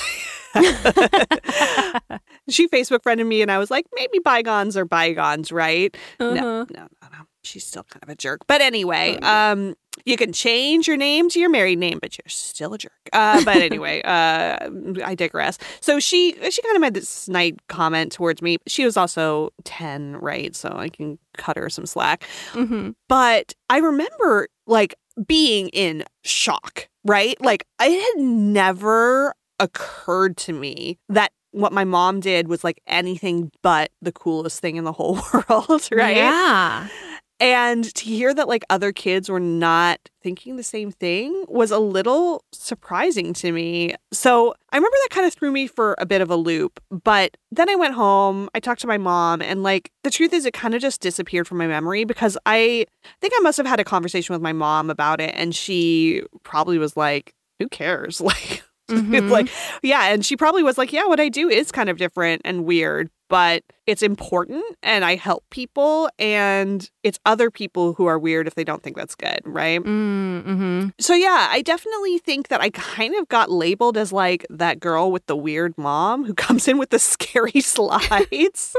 S2: She Facebook friended me, and I was like, maybe bygones are bygones, right? Uh-huh. No, no, no, no. She's still kind of a jerk. But anyway, oh, yeah. um, you can change your name to your married name, but you're still a jerk. Uh, but anyway, uh, I digress. So she she kind of made this snide comment towards me. She was also ten, right? So I can cut her some slack. Mm-hmm. But I remember like being in shock, right? Like it had never occurred to me that what my mom did was like anything but the coolest thing in the whole world, right?
S1: Yeah.
S2: And to hear that like other kids were not thinking the same thing was a little surprising to me. So I remember that kind of threw me for a bit of a loop. But then I went home, I talked to my mom, and like the truth is it kind of just disappeared from my memory because I think I must have had a conversation with my mom about it. And she probably was like, who cares? Like, mm-hmm. like, yeah. And she probably was like, yeah, what I do is kind of different and weird, but it's important and I help people and it's other people who are weird if they don't think that's good, right?
S1: Mm-hmm.
S2: So yeah, I definitely think that I kind of got labeled as like that girl with the weird mom who comes in with the scary slides.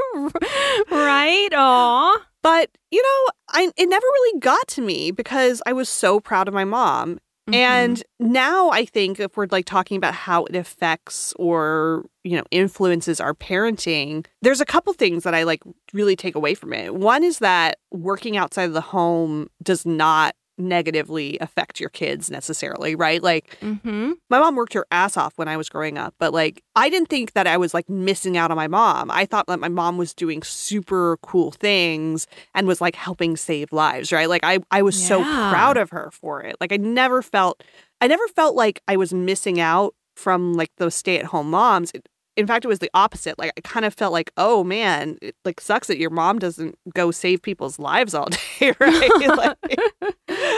S1: Right? Aw.
S2: But, you know, I it never really got to me because I was so proud of my mom. Mm-hmm. And now I think if we're like talking about how it affects or, you know, influences our parenting, there's a couple things that I like really take away from it. One is that working outside of the home does not negatively affect your kids necessarily, right? Like mm-hmm. my mom worked her ass off when I was growing up, but like I didn't think that I was like missing out on my mom. I thought that my mom was doing super cool things and was like helping save lives, right? Like I, I was yeah. so proud of her for it. Like I never felt, I never felt like I was missing out from like those stay-at-home moms. It, in fact, it was the opposite. Like, I kind of felt like, oh, man, it like sucks that your mom doesn't go save people's lives all day, right? Like,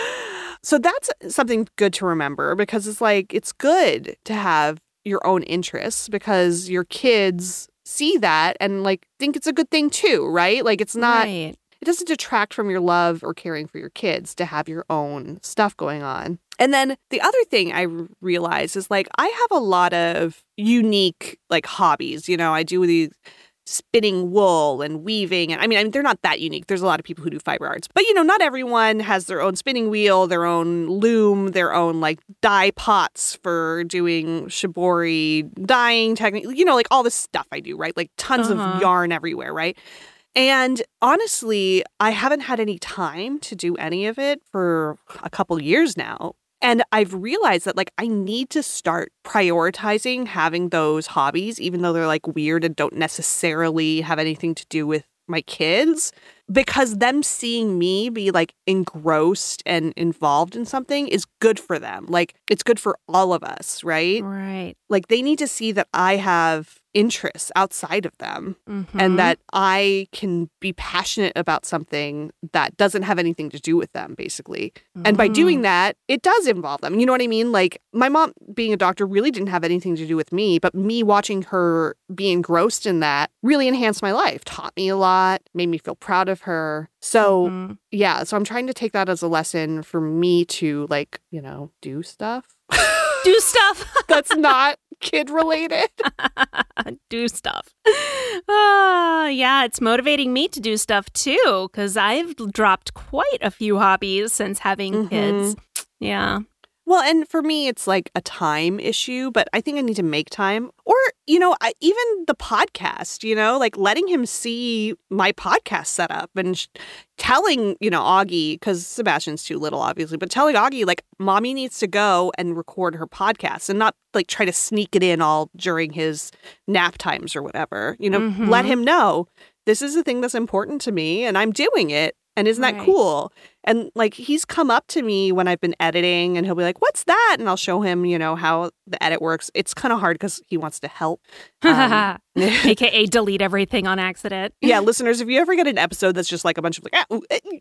S2: so that's something good to remember because it's like, it's good to have your own interests because your kids see that and like think it's a good thing too, right? Like, it's not, right. It doesn't detract from your love or caring for your kids to have your own stuff going on. And then the other thing I realized is like I have a lot of unique like hobbies. You know, I do these spinning wool and weaving. And I mean, I mean, they're not that unique. There's a lot of people who do fiber arts. But, you know, not everyone has their own spinning wheel, their own loom, their own, like, dye pots for doing shibori dyeing technique. You know, like, all this stuff I do, right? Like, tons uh-huh. of yarn everywhere, right? And honestly, I haven't had any time to do any of it for a couple years now. And I've realized that, like, I need to start prioritizing having those hobbies, even though they're, like, weird and don't necessarily have anything to do with my kids, because them seeing me be, like, engrossed and involved in something is good for them. Like, it's good for all of us, right?
S1: Right.
S2: Like, they need to see that I have interests outside of them
S1: mm-hmm.
S2: and that I can be passionate about something that doesn't have anything to do with them, basically. Mm-hmm. And by doing that, it does involve them. You know what I mean? Like, my mom being a doctor really didn't have anything to do with me, but me watching her be engrossed in that really enhanced my life, taught me a lot, made me feel proud of her. So, mm-hmm. yeah, so I'm trying to take that as a lesson for me to, like, you know, do stuff.
S1: Do stuff
S2: that's not kid related.
S1: Do stuff. Uh, yeah, it's motivating me to do stuff too, because I've dropped quite a few hobbies since having mm-hmm. kids. Yeah.
S2: Well, and for me, it's like a time issue, but I think I need to make time. Or, you know, I, even the podcast, you know, like letting him see my podcast setup and sh- telling, you know, Augie, because Sebastian's too little, obviously, but telling Augie, like, mommy needs to go and record her podcast and not, like, try to sneak it in all during his nap times or whatever. You know, mm-hmm. let him know this is a thing that's important to me and I'm doing it. And isn't that right. cool? And, like, he's come up to me when I've been editing and he'll be like, what's that? And I'll show him, you know, how the edit works. It's kind of hard because he wants to help. Um,
S1: A K A delete everything on accident.
S2: Yeah, listeners, if you ever get an episode that's just like a bunch of like, ah,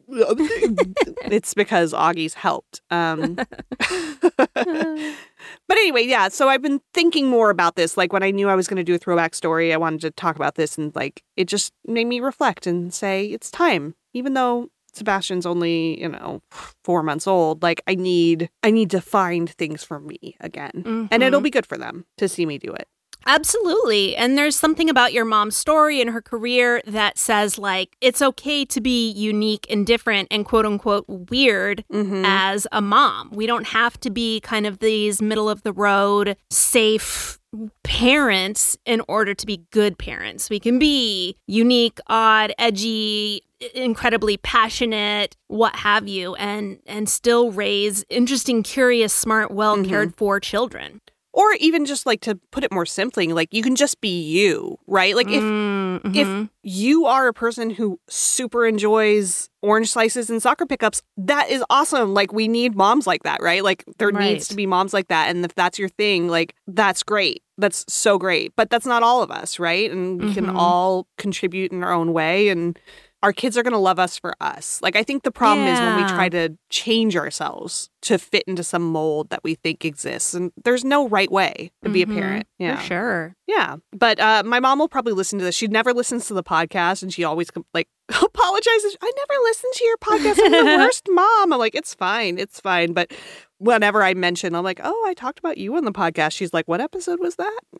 S2: it's because Augie's helped. Um, but anyway, yeah, so I've been thinking more about this. Like, when I knew I was going to do a throwback story, I wanted to talk about this. And, like, it just made me reflect and say, it's time. Even though Sebastian's only, you know, four months old, like, I need I need to find things for me again. Mm-hmm. And it'll be good for them to see me do it.
S1: Absolutely. And there's something about your mom's story and her career that says, like, it's okay to be unique and different and quote unquote weird mm-hmm. as a mom. We don't have to be kind of these middle of the road, safe parents in order to be good parents. We can be unique, odd, edgy, incredibly passionate, what have you, and and still raise interesting, curious, smart, well cared mm-hmm. for children.
S2: Or even just, like, to put it more simply, like, you can just be you, right? Like, if mm-hmm. if you are a person who super enjoys orange slices and soccer pickups, that is awesome. Like, we need moms like that, right? Like, there right. needs to be moms like that. And if that's your thing, like, that's great. That's so great. But that's not all of us, right? And we mm-hmm. can all contribute in our own way. And our kids are going to love us for us. Like, I think the problem yeah. is when we try to change ourselves to fit into some mold that we think exists. And there's no right way to mm-hmm. be a parent. Yeah.
S1: For sure.
S2: Yeah. But uh, my mom will probably listen to this. She never listens to the podcast and she always, like, apologizes. I never listened to your podcast. I'm the worst mom. I'm like, it's fine. It's fine. But whenever I mention, I'm like, oh, I talked about you on the podcast. She's like, what episode was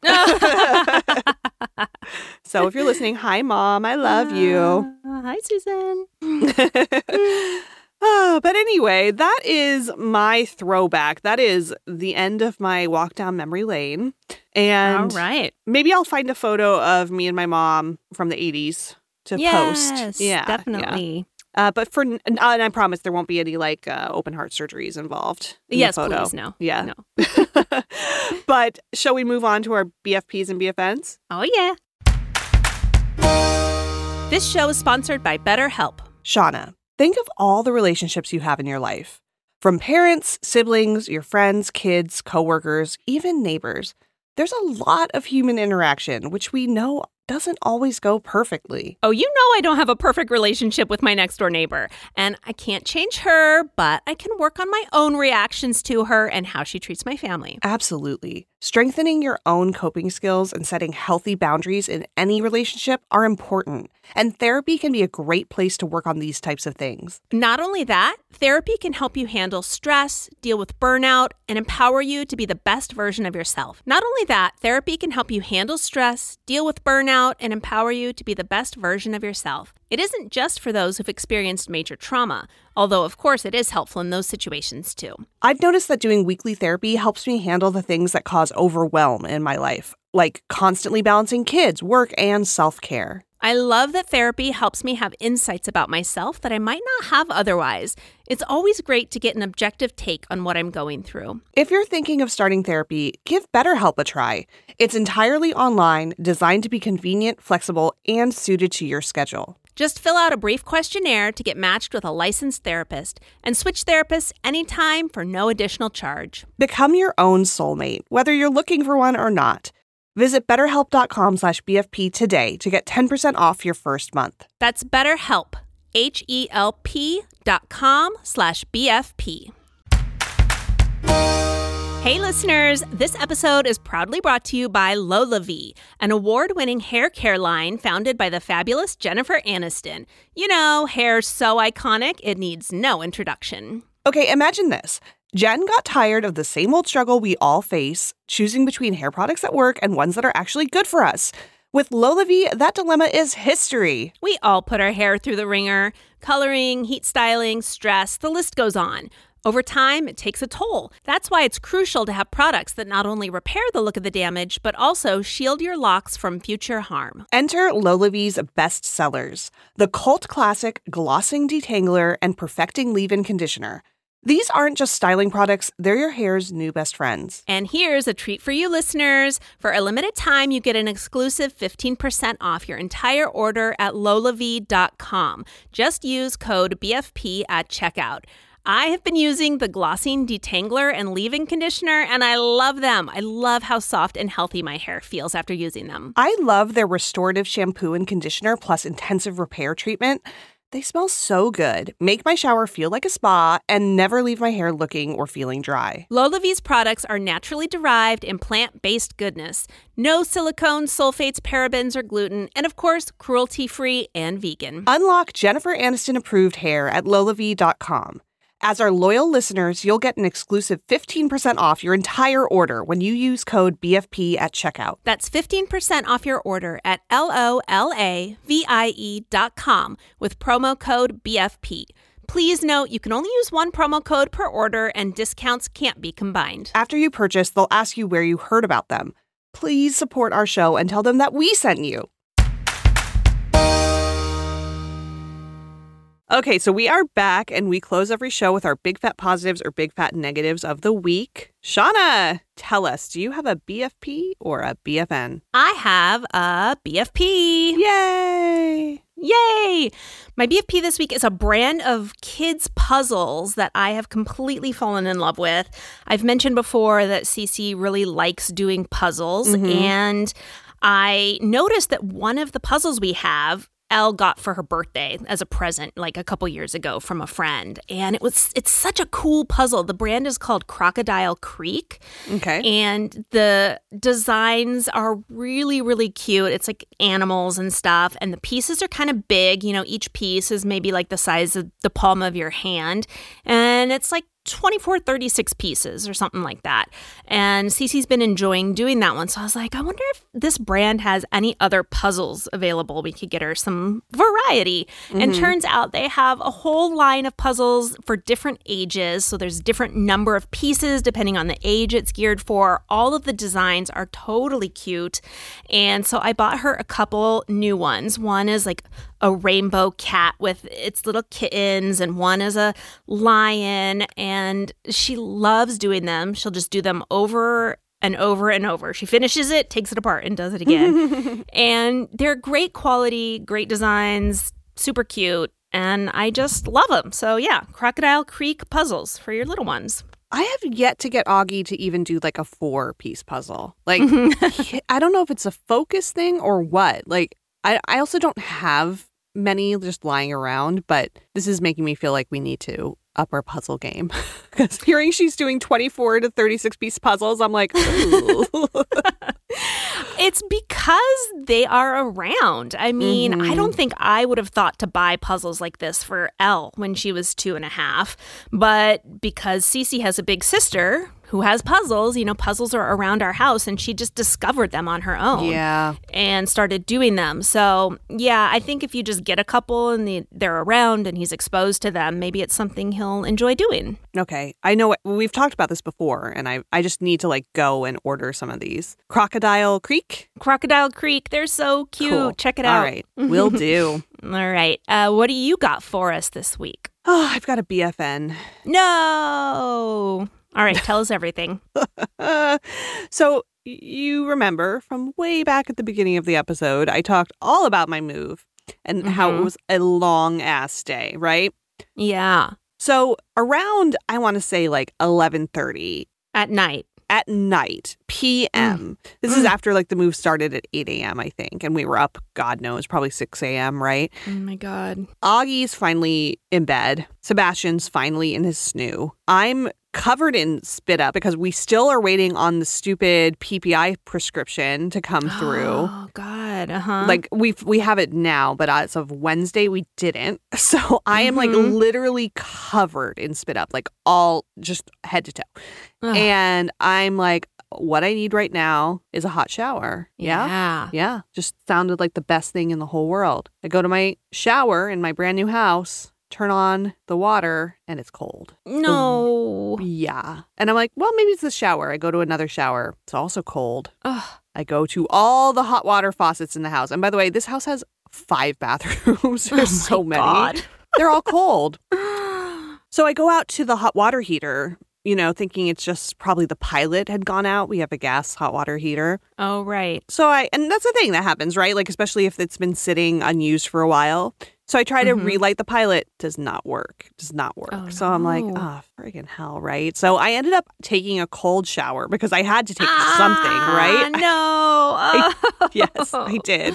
S2: that? So if you're listening, hi, Mom. I love uh, you.
S1: Hi, Susan.
S2: Oh, but anyway, that is my throwback. That is the end of my walk down memory lane. And
S1: all right.
S2: Maybe I'll find a photo of me and my mom from the eighties to
S1: yes,
S2: post. Yeah,
S1: definitely.
S2: Yeah. Uh, but for, uh, and I promise there won't be any, like, uh, open heart surgeries involved in
S1: yes,
S2: the photo.
S1: Please, no.
S2: Yeah.
S1: No.
S2: But shall we move on to our B F Ps and B F Ns?
S1: Oh, yeah. This show is sponsored by BetterHelp.
S2: Shauna, think of all the relationships you have in your life. From parents, siblings, your friends, kids, coworkers, even neighbors. There's a lot of human interaction, which we know doesn't always go perfectly.
S1: Oh, you know I don't have a perfect relationship with my next door neighbor. And I can't change her, but I can work on my own reactions to her and how she treats my family.
S2: Absolutely. Strengthening your own coping skills and setting healthy boundaries in any relationship are important, and therapy can be a great place to work on these types of things.
S1: Not only that, therapy can help you handle stress, deal with burnout, and empower you to be the best version of yourself. Not only that, therapy can help you handle stress, deal with burnout, and empower you to be the best version of yourself. It isn't just for those who've experienced major trauma, although of course it is helpful in those situations too.
S2: I've noticed that doing weekly therapy helps me handle the things that cause overwhelm in my life, like constantly balancing kids, work, and self-care.
S1: I love that therapy helps me have insights about myself that I might not have otherwise. It's always great to get an objective take on what I'm going through.
S2: If you're thinking of starting therapy, give BetterHelp a try. It's entirely online, designed to be convenient, flexible, and suited to your schedule.
S1: Just fill out a brief questionnaire to get matched with a licensed therapist and switch therapists anytime for no additional charge.
S2: Become your own soulmate, whether you're looking for one or not. Visit betterhelp.com slash BFP today to get ten percent off your first month.
S1: That's BetterHelp, H-E-L-P dot com slash B-F-P. Hey listeners, this episode is proudly brought to you by LolaVie, an award-winning hair care line founded by the fabulous Jennifer Aniston. You know, hair so iconic, it needs no introduction.
S2: Okay, imagine this. Jen got tired of the same old struggle we all face, choosing between hair products at work and ones that are actually good for us. With LolaVie, that dilemma is history.
S1: We all put our hair through the ringer. Coloring, heat styling, stress, the list goes on. Over time, it takes a toll. That's why it's crucial to have products that not only repair the look of the damage, but also shield your locks from future harm.
S2: Enter LolaVie's best sellers, the cult classic Glossing Detangler and Perfecting Leave-In Conditioner. These aren't just styling products, they're your hair's new best friends.
S1: And here's a treat for you listeners. For a limited time, you get an exclusive fifteen percent off your entire order at lolavie dot com. Just use code B F P at checkout. I have been using the Glossing Detangler and Leave-In Conditioner, and I love them. I love how soft and healthy my hair feels after using them.
S2: I love their restorative shampoo and conditioner plus intensive repair treatment. They smell so good, make my shower feel like a spa, and never leave my hair looking or feeling dry.
S1: LolaVie's products are naturally derived and plant-based goodness. No silicone, sulfates, parabens, or gluten, and of course, cruelty-free and vegan.
S2: Unlock Jennifer Aniston-approved hair at lolavie dot com. As our loyal listeners, you'll get an exclusive fifteen percent off your entire order when you use code B F P at checkout.
S1: That's fifteen percent off your order at L O L A V I E dot com with promo code B F P. Please note, you can only use one promo code per order and discounts can't be combined.
S2: After you purchase, they'll ask you where you heard about them. Please support our show and tell them that we sent you. Okay, so we are back, and we close every show with our big fat positives or big fat negatives of the week. Shauna, tell us, do you have a B F P or a B F N?
S1: I have a B F P.
S2: Yay!
S1: Yay! My B F P this week is a brand of kids' puzzles that I have completely fallen in love with. I've mentioned before that Cece really likes doing puzzles, mm-hmm. and I noticed that one of the puzzles we have Elle got for her birthday as a present like a couple years ago from a friend. And it was it's such a cool puzzle. The brand is called Crocodile Creek.
S2: Okay.
S1: And the designs are really, really cute. It's like animals and stuff. And the pieces are kind of big. You know, each piece is maybe like the size of the palm of your hand. And it's like twenty-four, thirty-six pieces or something like that. And Cece's been enjoying doing that one. So I was like, I wonder if this brand has any other puzzles available. We could get her some variety. Mm-hmm. And turns out they have a whole line of puzzles for different ages. So there's different number of pieces depending on the age it's geared for. All of the designs are totally cute. And so I bought her a couple new ones. One is like a rainbow cat with its little kittens, and one is a lion, and she loves doing them. She'll just do them over and over and over. She finishes it, takes it apart, and does it again. And they're great quality, great designs, super cute, and I just love them. So yeah, Crocodile Creek puzzles for your little ones.
S2: I have yet to get Augie to even do like a four-piece puzzle. Like, I don't know if it's a focus thing or what. Like, I, I also don't have many just lying around, but this is making me feel like we need to up our puzzle game. Because hearing she's doing twenty-four to thirty-six piece puzzles, I'm like, ooh.
S1: It's because they are around. I mean,
S2: Mm-hmm.
S1: I don't think I would have thought to buy puzzles like this for Elle when she was two and a half. But because Cece has a big sister who has puzzles, you know, puzzles are around our house, and she just discovered them on her own.
S2: Yeah.
S1: And started doing them. So, yeah, I think if you just get a couple and the, they're around and he's exposed to them, maybe it's something he'll enjoy doing.
S2: Okay. I know what, we've talked about this before, and I, I just need to like go and order some of these. Crocodile Creek?
S1: Crocodile Creek, they're so cute.
S2: Cool.
S1: Check it out.
S2: All right. Will do.
S1: All right. Uh, what do you got for us this week?
S2: Oh, I've got a B F N.
S1: No. All right. Tell us everything.
S2: Uh, so you remember from way back at the beginning of the episode, I talked all about my move and how it
S1: Mhm.
S2: was a long ass day, right?
S1: Yeah.
S2: So around, I want to say like eleven thirty
S1: At night.
S2: at night, P M. This is after like the move started at eight a.m., I think. And we were up, God knows, probably six a.m., right?
S1: Oh, my God.
S2: Augie's finally in bed. Sebastian's finally in his snoo. I'm covered in spit up because we still are waiting on the stupid P P I prescription to come through.
S1: Oh, God. Uh-huh.
S2: Like we we have it now, but as of Wednesday we didn't. So I am like
S1: Mhm.
S2: literally covered in spit up, like all just head to toe.
S1: Ugh.
S2: And I'm like, what I need right now is a hot shower. Yeah.
S1: Yeah.
S2: Yeah. Just sounded like the best thing in the whole world. I go to my shower in my brand new house, turn on the water, and it's cold.
S1: No.
S2: Yeah. And I'm like, well, maybe it's the shower. I go to another shower. It's also cold.
S1: Ugh.
S2: I go to all the hot water faucets in the house. And by the way, this house has five bathrooms. There's
S1: Oh,
S2: so
S1: my
S2: many.
S1: God.
S2: They're all cold. So I go out to the hot water heater, you know, thinking it's just probably the pilot had gone out. We have a gas hot water heater.
S1: Oh, right.
S2: So I, and that's the thing that happens, right? Like, especially if it's been sitting unused for a while. So I try to
S1: Mhm.
S2: relight the pilot. Does not work. Does not work.
S1: Oh,
S2: so I'm like,
S1: no.
S2: ah, friggin' hell, right? So I ended up taking a cold shower because I had to take something, right?
S1: Ah, no.
S2: Yes, I did.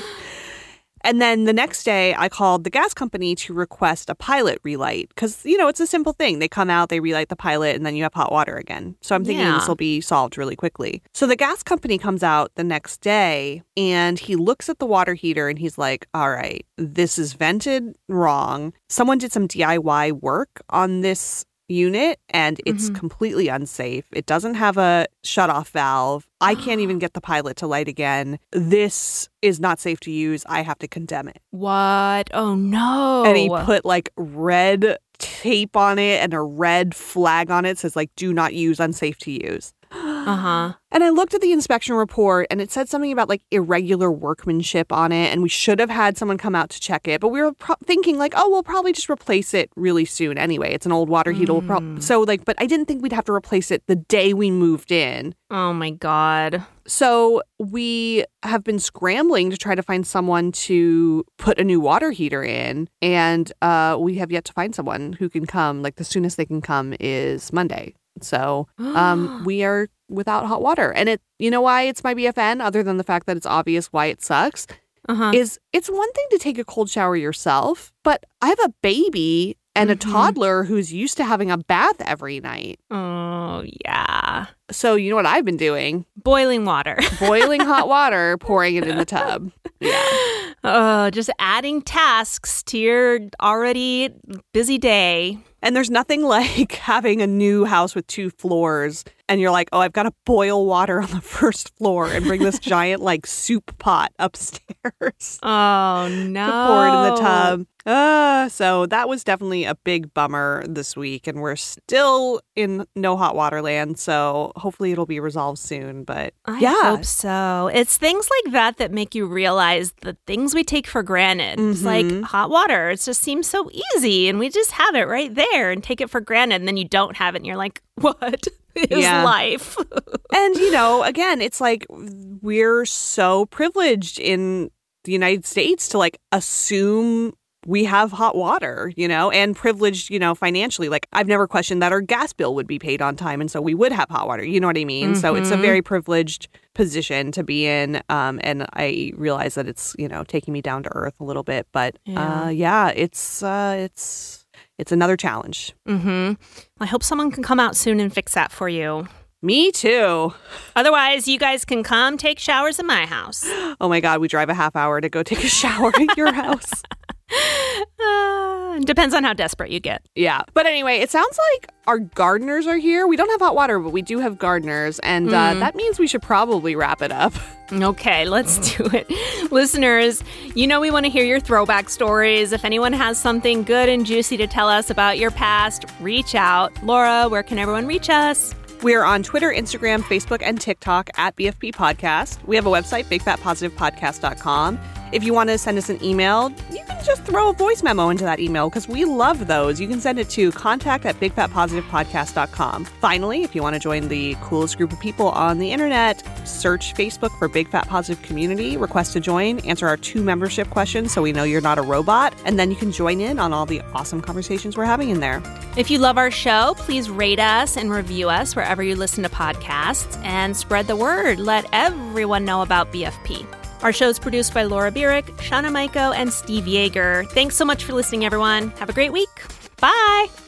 S2: And then the next day, I called the gas company to request a pilot relight because, you know, it's a simple thing. They come out, they relight the pilot, and then you have hot water again. So I'm thinking
S1: Yeah.
S2: this will be solved really quickly. So the gas company comes out the next day and he looks at the water heater and he's like, all right, this is vented wrong. Someone did some D I Y work on this unit and it's
S1: Mhm.
S2: completely unsafe. It doesn't have a shutoff valve. I can't even get the pilot to light again. This is not safe to use. I have to condemn it.
S1: What? Oh, no.
S2: And he put like red tape on it and a red flag on it says like do not use, unsafe to use.
S1: Uh-huh.
S2: And I looked at the inspection report and it said something about like irregular workmanship on it. And we should have had someone come out to check it. But we were pro- thinking like, oh, we'll probably just replace it really soon anyway. It's an old water heater. We'll pro-
S1: Mm.
S2: so like, but I didn't think we'd have to replace it the day we moved in.
S1: Oh, my God.
S2: So we have been scrambling to try to find someone to put a new water heater in. And uh, we have yet to find someone who can come. Like the soonest they can come is Monday. So um, we are without hot water. And it, you know why it's my B F N, other than the fact that it's obvious why it sucks,
S1: Uh-huh.
S2: is it's one thing to take a cold shower yourself, but I have a baby and a
S1: Mhm.
S2: toddler who's used to having a bath every night.
S1: Oh, yeah.
S2: So you know what I've been doing?
S1: Boiling water.
S2: Boiling hot water, pouring it in the tub. Yeah.
S1: Oh, just adding tasks to your already busy day.
S2: And there's nothing like having a new house with two floors and you're like, oh, I've got to boil water on the first floor and bring this giant like soup pot upstairs
S1: Oh, no.
S2: to pour it in the tub. Uh, so that was definitely a big bummer this week. And we're still in no hot water land. So hopefully it'll be resolved soon. But
S1: I
S2: yeah.
S1: hope so. It's things like that that make you realize the things we take for granted. It's like
S2: Mhm.
S1: hot water. It just seems so easy and we just have it right there and take it for granted. And then you don't have it and you're like, what is
S2: Yeah.
S1: life?
S2: And, you know, again, it's like we're so privileged in the United States to like assume we have hot water, you know, and privileged, you know, financially. Like I've never questioned that our gas bill would be paid on time. And so we would have hot water. You know what I mean? So it's a
S1: Mhm.
S2: very privileged position to be in. Um, and I realize that it's, you know, taking me down to earth a little bit. But
S1: Yeah.
S2: uh, yeah, it's uh, it's It's another challenge.
S1: Mm-hmm. I hope someone can come out soon and fix that for you.
S2: Me too.
S1: Otherwise, you guys can come take showers in my house.
S2: Oh my God, we drive a half hour to go take a shower at your house.
S1: Uh, depends on how desperate you get.
S2: Yeah. But anyway, it sounds like our gardeners are here. We don't have hot water, but we do have gardeners. And uh,
S1: Mm.
S2: that means we should probably wrap it up.
S1: Okay, let's do it. Listeners, you know we want to hear your throwback stories. If anyone has something good and juicy to tell us about your past, reach out. Laura, where can everyone reach us?
S2: We're on Twitter, Instagram, Facebook, and TikTok at B F P Podcast. We have a website, big fat positive podcast dot com. If you want to send us an email, you can just throw a voice memo into that email because we love those. You can send it to contact at big fat positive podcast dot com. Finally, if you want to join the coolest group of people on the internet, search Facebook for Big Fat Positive Community, request to join, answer our two membership questions so we know you're not a robot, and then you can join in on all the awesome conversations we're having in there.
S1: If you love our show, please rate us and review us wherever you listen to podcasts and spread the word. Let everyone know about B F P. Our show is produced by Laura Bierick, Shauna Maiko, and Steve Yeager. Thanks so much for listening, everyone. Have a great week. Bye.